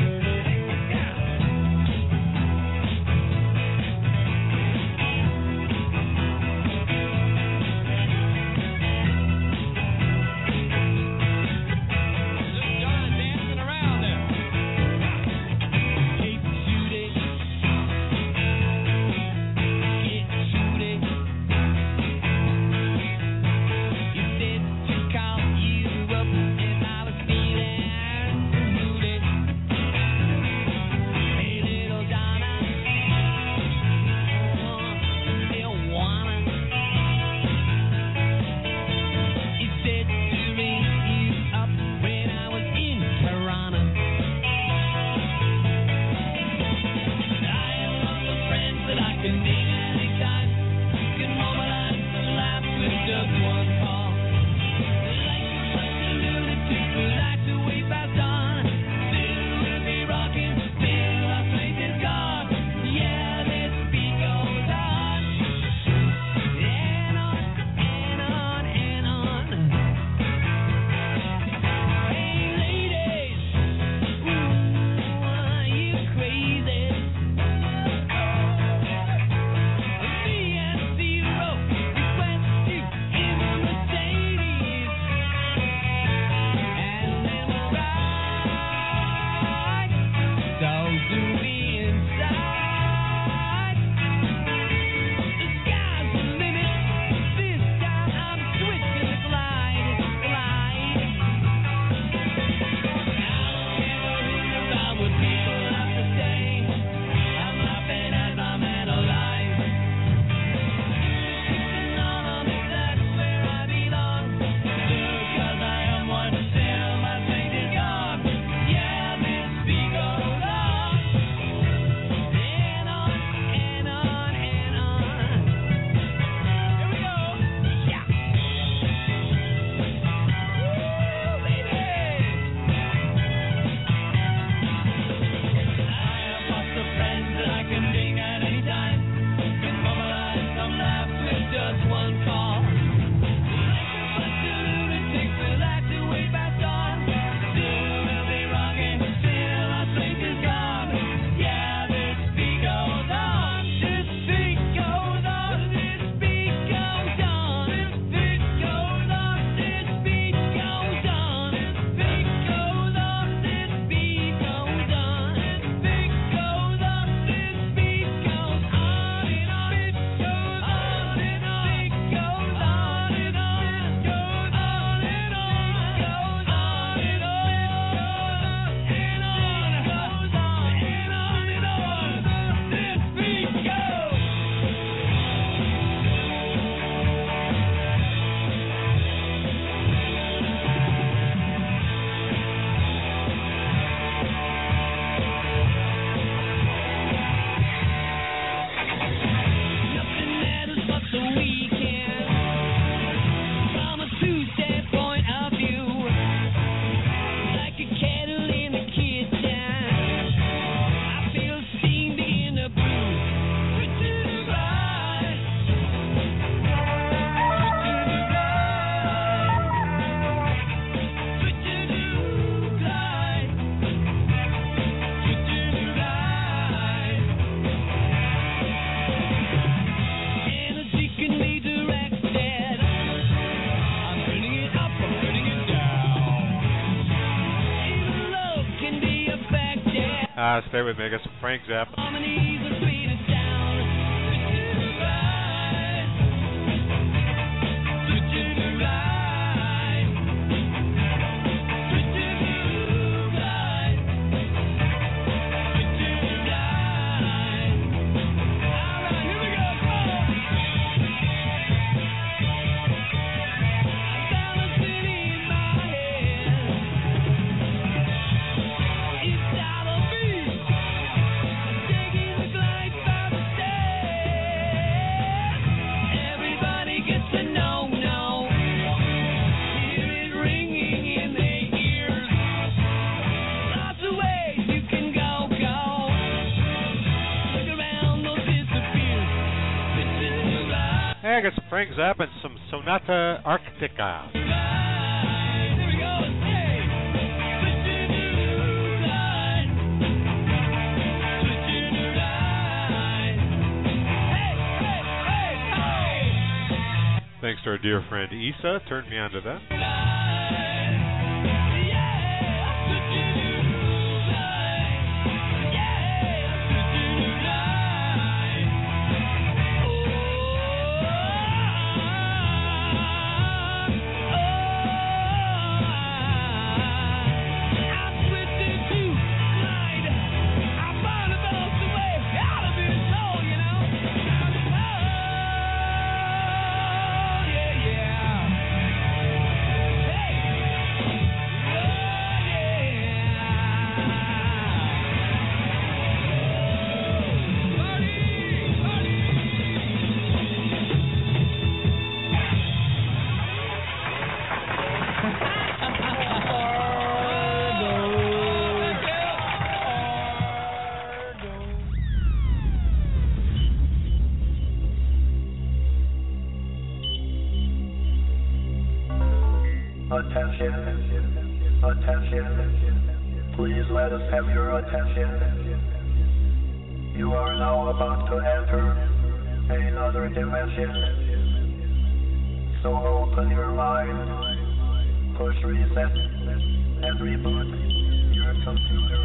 Ah, stay with me. I got some Frank Zappa. Hey, I got some Frank Zappa and some Sonata Arctica. Thanks to our dear friend Issa, turned me on to that. Attention, attention, please let us have your attention. You are now about to enter another dimension. So open your mind, push reset, and reboot your computer.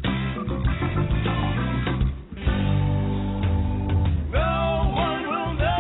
No one will know.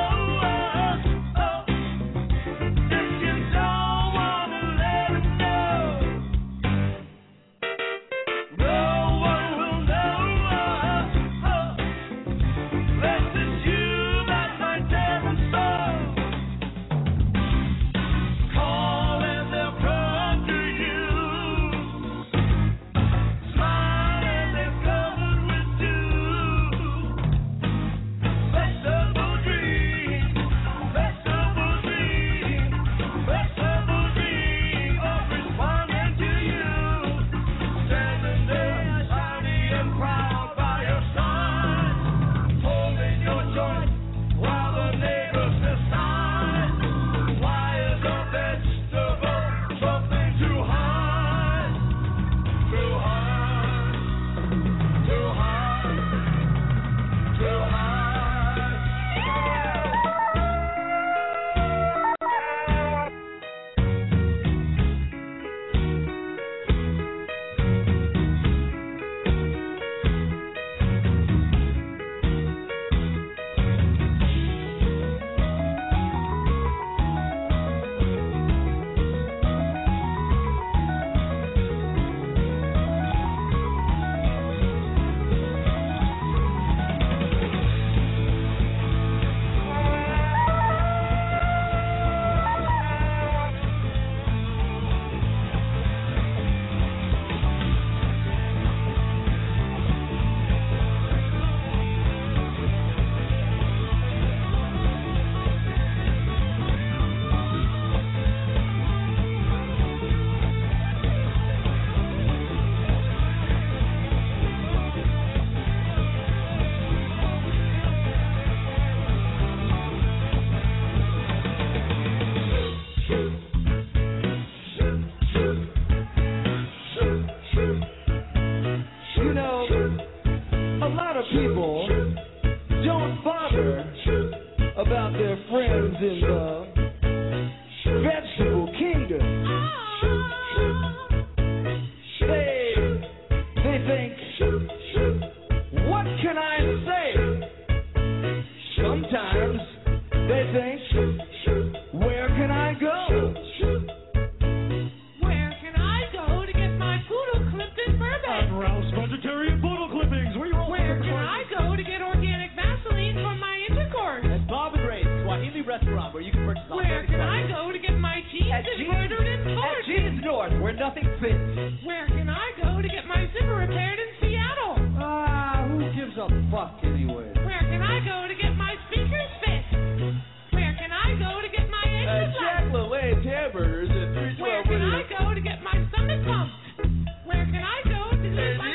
At is G's, murdered in at court. G's North, where nothing fits. Where can I go to get my zipper repaired in Seattle? Ah, who gives a fuck anyway? Where can I go to get my speakers fixed? Where can I go to get my engine Jack light? LaLanne Hamburgers at three Where twelve can I go to get my stomach pumped? Where can I go to get my...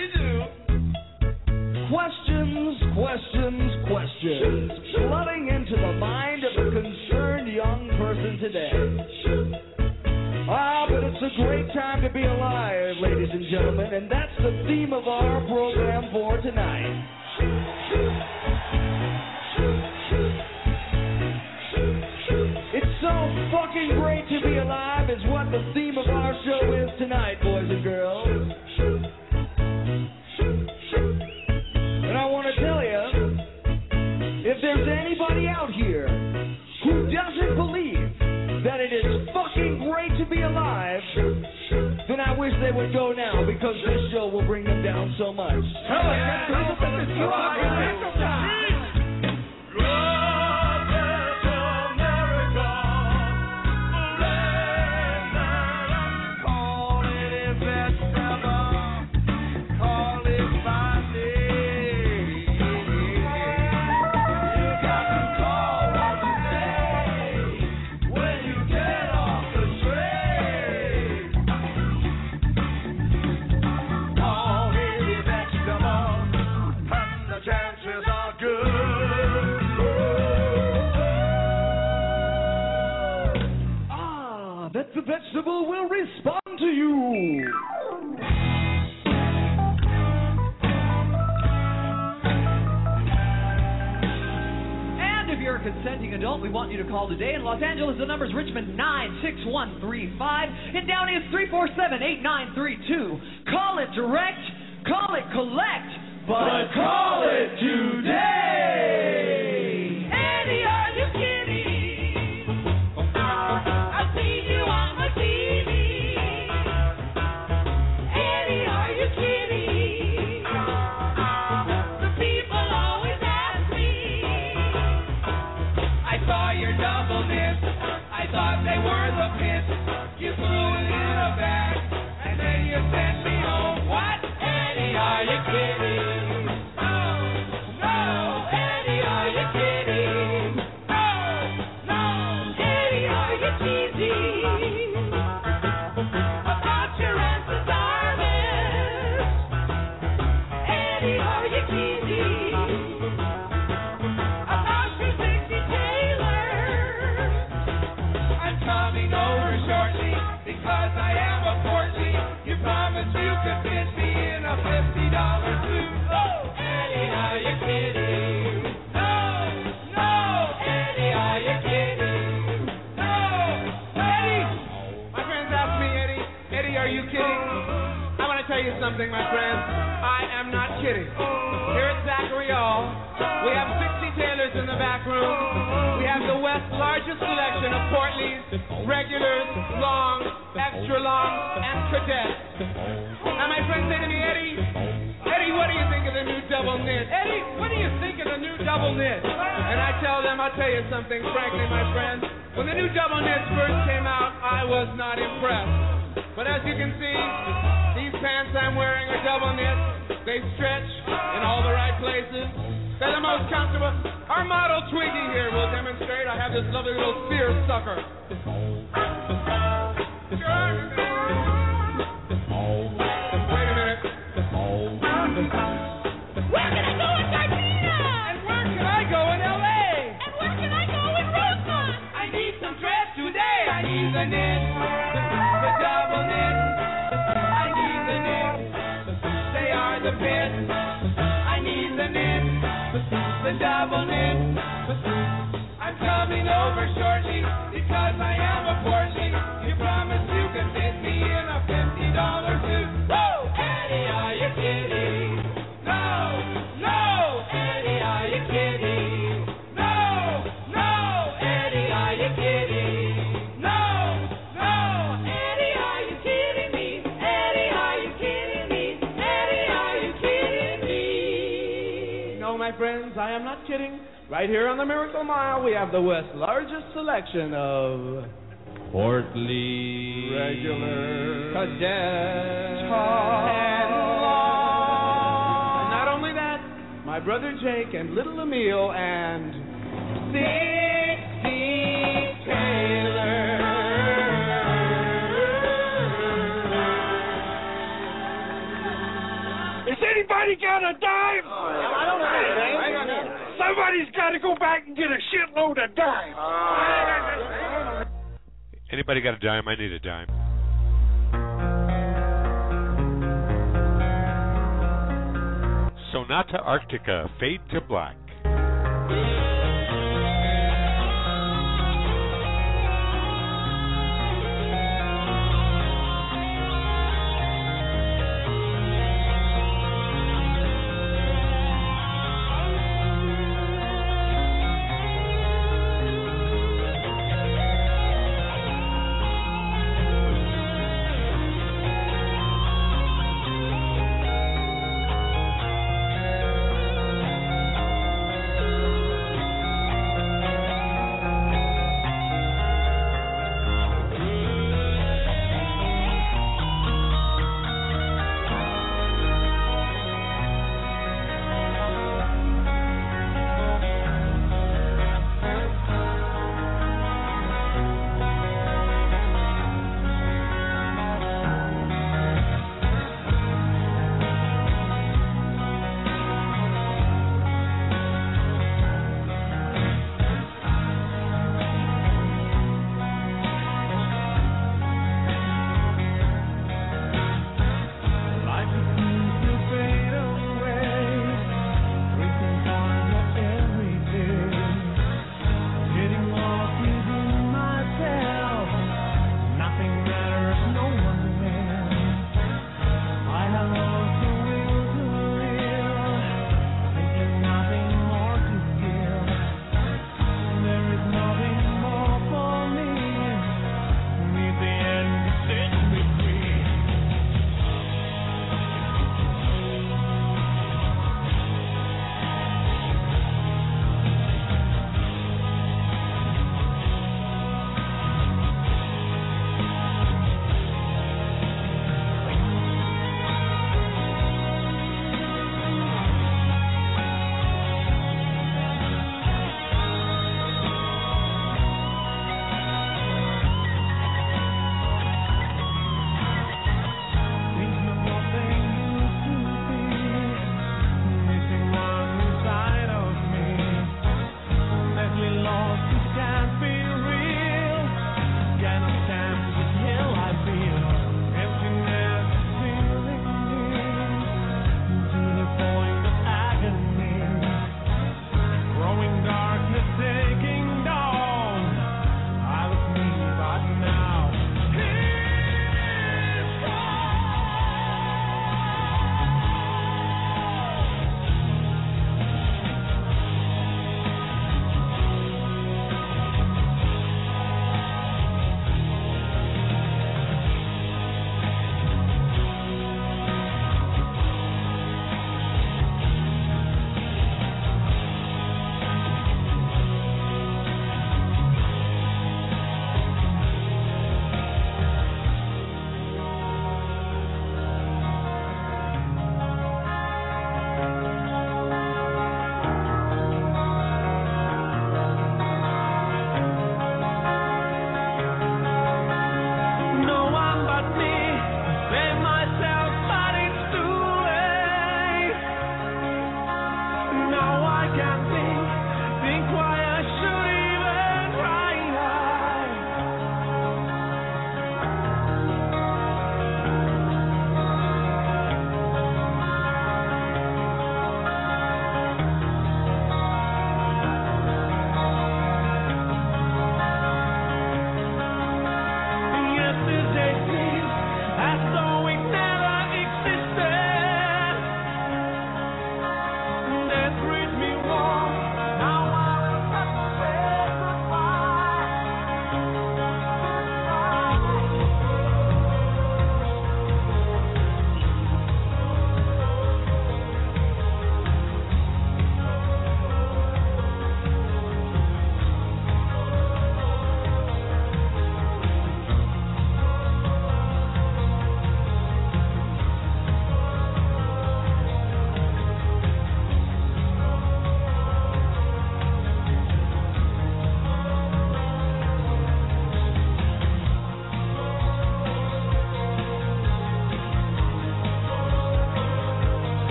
Questions, questions, questions, flooding into the mind of a concerned young person today. Ah, but it's a great time to be alive, ladies and gentlemen, and that's the theme of our program for tonight. It's so fucking great to be alive is what the theme of our show is tonight, boys and girls. And I want to tell you, if there's anybody out here who doesn't believe that it is fucking great to be alive, then I wish they would go now, because this show will bring them down so much. The vegetable will respond to you. And if you're a consenting adult, we want you to call today. In Los Angeles, the number is Richmond nine six one three five. In Downey, it's three four seven, eight nine three two. Call it direct, call it collect, but call it today. Eddie, are you kidding? I've seen you on the T V. Eddie, are you kidding? The people always ask me. I saw your double knit. I thought they were the pits. You threw it in a bag, and then you sent me home. What? Eddie, are you kidding? No, no, Eddie, are you kidding? No, no, Eddie, are you teasing? I thought your answers are this. Eddie, are you teasing? I thought you sexy tailors. I'm coming over shortly because I am a portly. You promised you could fit me in a fifty dollar suit. Oh, Eddie, are you kidding? No, no, Eddie, are you kidding? No, Eddie. My friends ask me, Eddie, Eddie, are you kidding? I want to tell you something, my friends. I am not kidding. Here at Zachary Hall, we have sixty tailors in the back room. We have the West's largest selection of Portleys, regulars, long, extra long, and cadets. Now my friends say to me, Eddie, Eddie, what do you think of the new double knit? Eddie, what do you think of the new double knit? And I tell them, I'll tell you something, frankly, my friends. When the new double knits first came out, I was not impressed. But as you can see, these pants I'm wearing are double knit. They stretch in all the right places. They're the most comfortable. Our model Twiggy here will demonstrate. I have this lovely little spear sucker. Wait a minute. Where can I go in Gardena? And where can I go in L A? And where can I go in Rosemont? I need some dress today. I need the knit, the, the double knit. I need the knit. They are the pits. I need the knit, the double knit. I'm coming over shortly because I am a portly. You promised you could fit me in a fifty dollar suit. Woo! Eddie, are you kidding? No, no, Eddie, are you kidding? No, no, Eddie, are you kidding? No, no, Eddie, are you kidding me? Eddie, are you kidding me? Eddie, are you kidding me? No, my friends, I am not kidding. Right here on the Miracle Mile, we have the West's largest selection of portly, regular cadet, and long. And not only that, my brother Jake and little Emil and Dixie Taylor. Has anybody got a dime? I don't know anything. Somebody's got to go back and get a shitload of dimes. Anybody got a dime? I need a dime. Sonata Arctica, Fade to Black.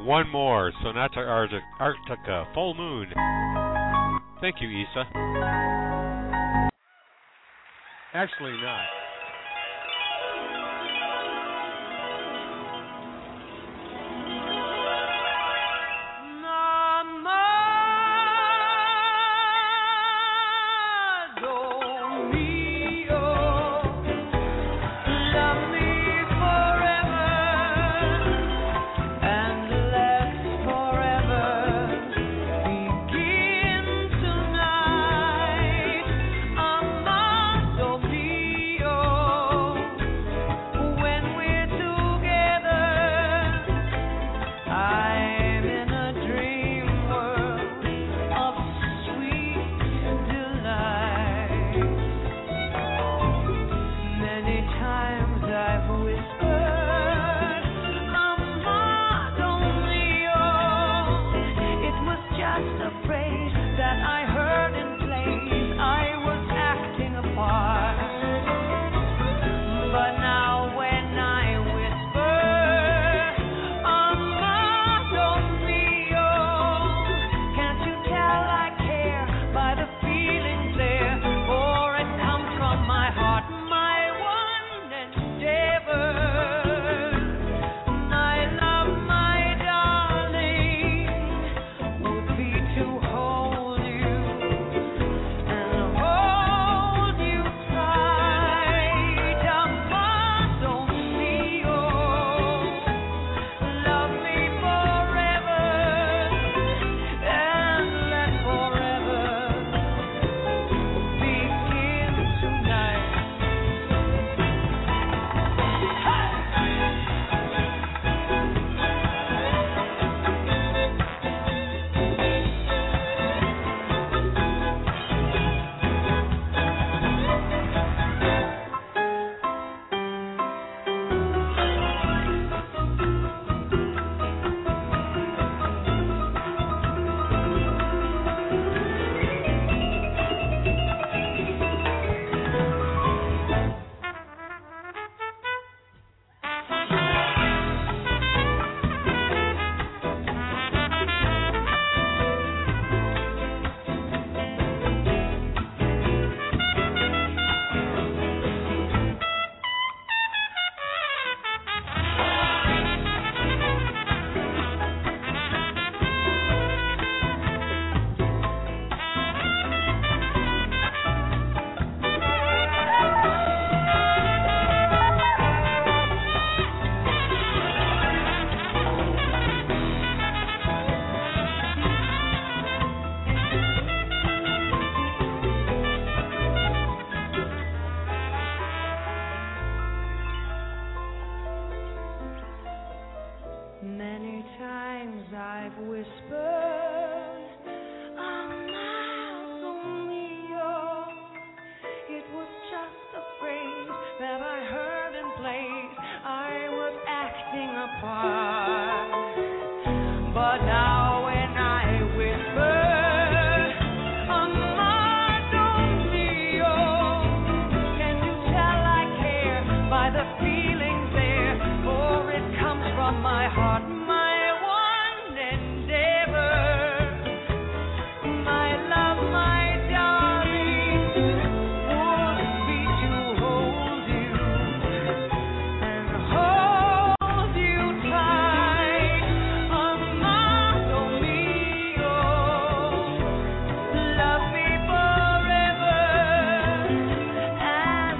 One more, Sonata Arctic, Arctica, Full Moon. Thank you, Issa. Actually not.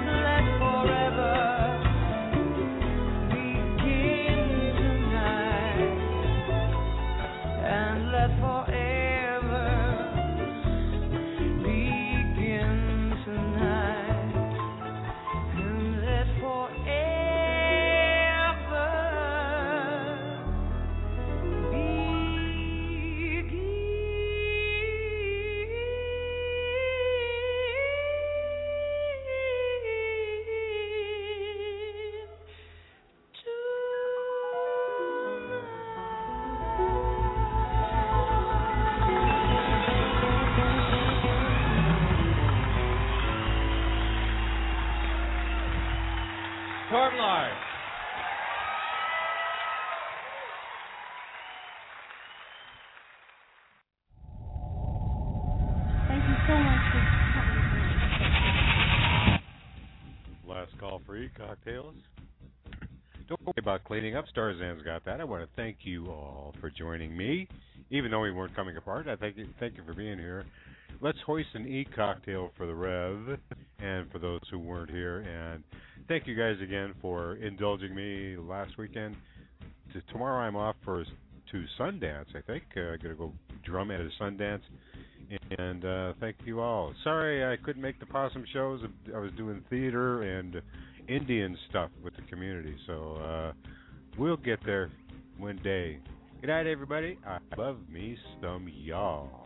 Begin tonight. free cocktails. Don't worry about cleaning up. Starzan's got that. I want to thank you all for joining me. Even though we weren't coming apart, I thank you, thank you for being here. Let's hoist an e-cocktail for the Rev and for those who weren't here. And thank you guys again for indulging me last weekend. To, tomorrow I'm off for to Sundance, I think. Uh, I'm going to go drum at a Sundance. And uh, thank you all. Sorry I couldn't make the Possum shows. I was doing theater and Indian stuff with the community. So uh, we'll get there one day. Good night, everybody. I love me some y'all.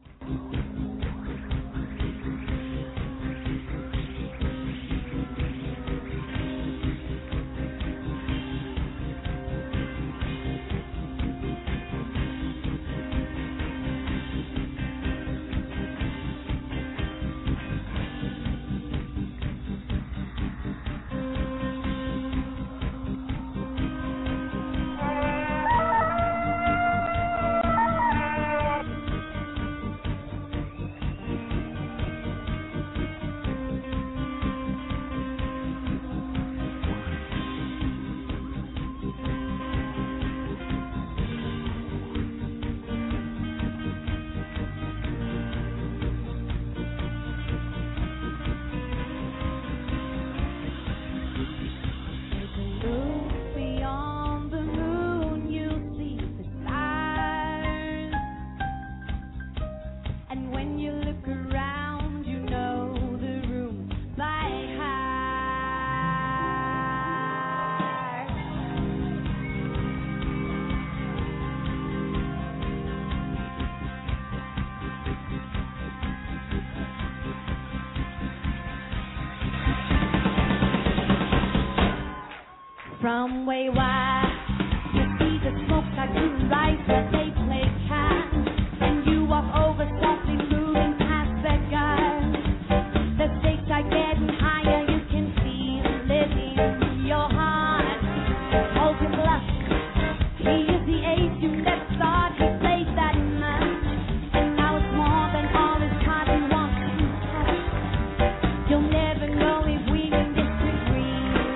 From way wide, you see the smoke like two lights as they play cat, and you walk over softly moving past that guy. The stakes are getting higher, you can feel it in your heart. Hold your bluff, he is the ace you never thought he played that much, and now it's more than all his cards he wants to touch. You'll never know if we can disagree.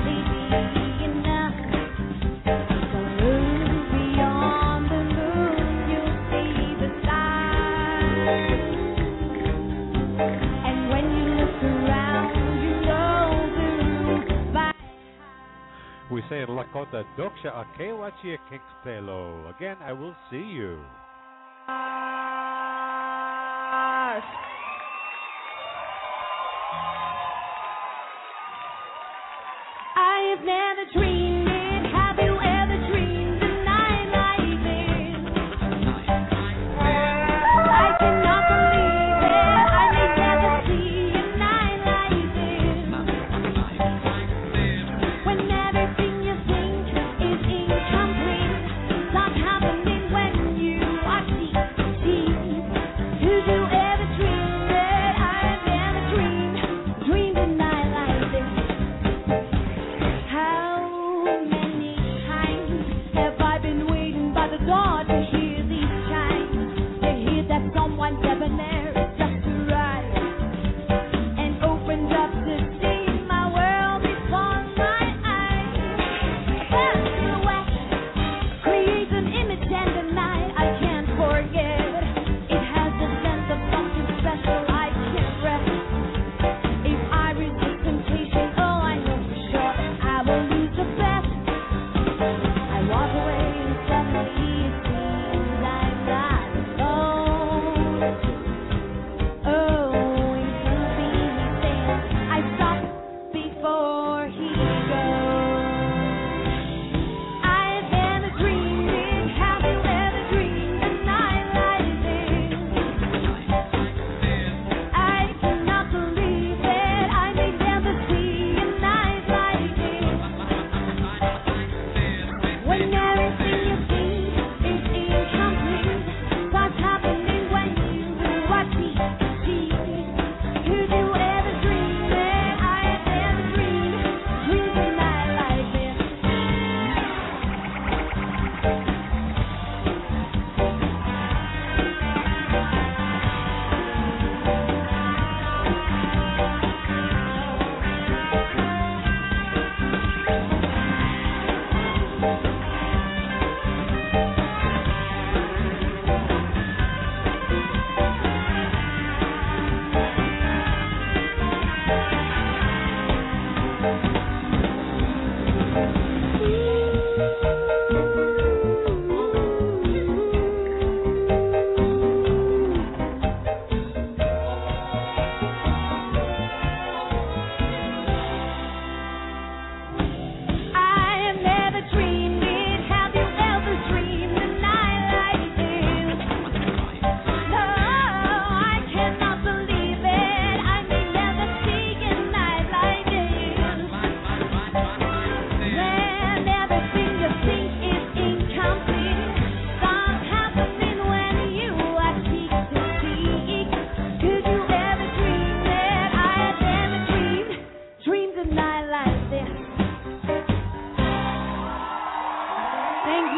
We say Lakota Doksha Akewachi Kiktelo. Again, I will see you. I've never dreamed it. Have you ever dreamed a night like this? I cannot believe it. I may never see a night like this. When everything you think is incomplete, starts happening when you watch T V. Did you ever dream it? I've never dreamed, dreamed a night like this. How many times have I been waiting by the door to hear these chimes, to hear that someone debonair is just arrived and opened up to see my world before my eyes. That silhouette creates an image and a night I can't forget. It has a sense of something special I can't rest. If I resist temptation, oh I know for sure I will lose the best. I walk away and suddenly it seems I'm not alone. Oh, in front of me he stands. I stop before he goes. I've never dreamed it. Have you ever dreamed a night like this? I cannot believe it. I may never see a night like this. When everything you think is incomplete, starts happening when you watch T V. Could you ever dream it? I've never dreamed, dreamed a night like this.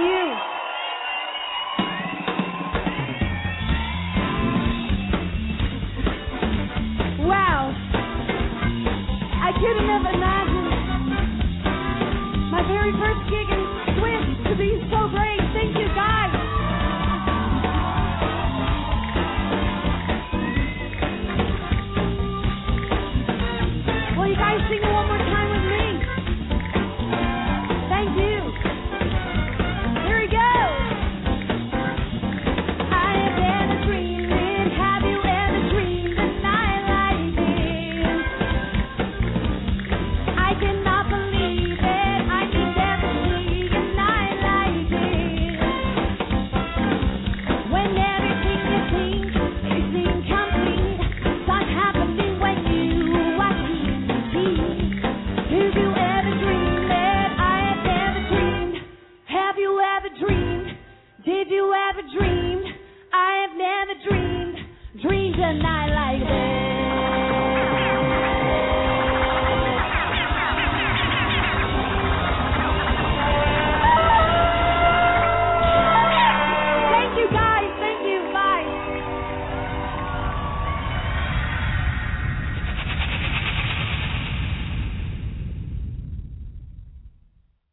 you. Wow. I couldn't have imagined my very first gig in Swiss to be so great. Thank you, guys. Will you guys sing it one more time with me? Thank you. Here we go. I have ever dreamed, have you ever dreamed a night like this? I cannot believe it, I can never see a night like this. When everything you think is incomplete, starts happening when you watch T V. Have you ever dreamed that I have never dreamed? Have you ever dreamed? Did you ever dream? I have never dreamed, dreamed a night like this.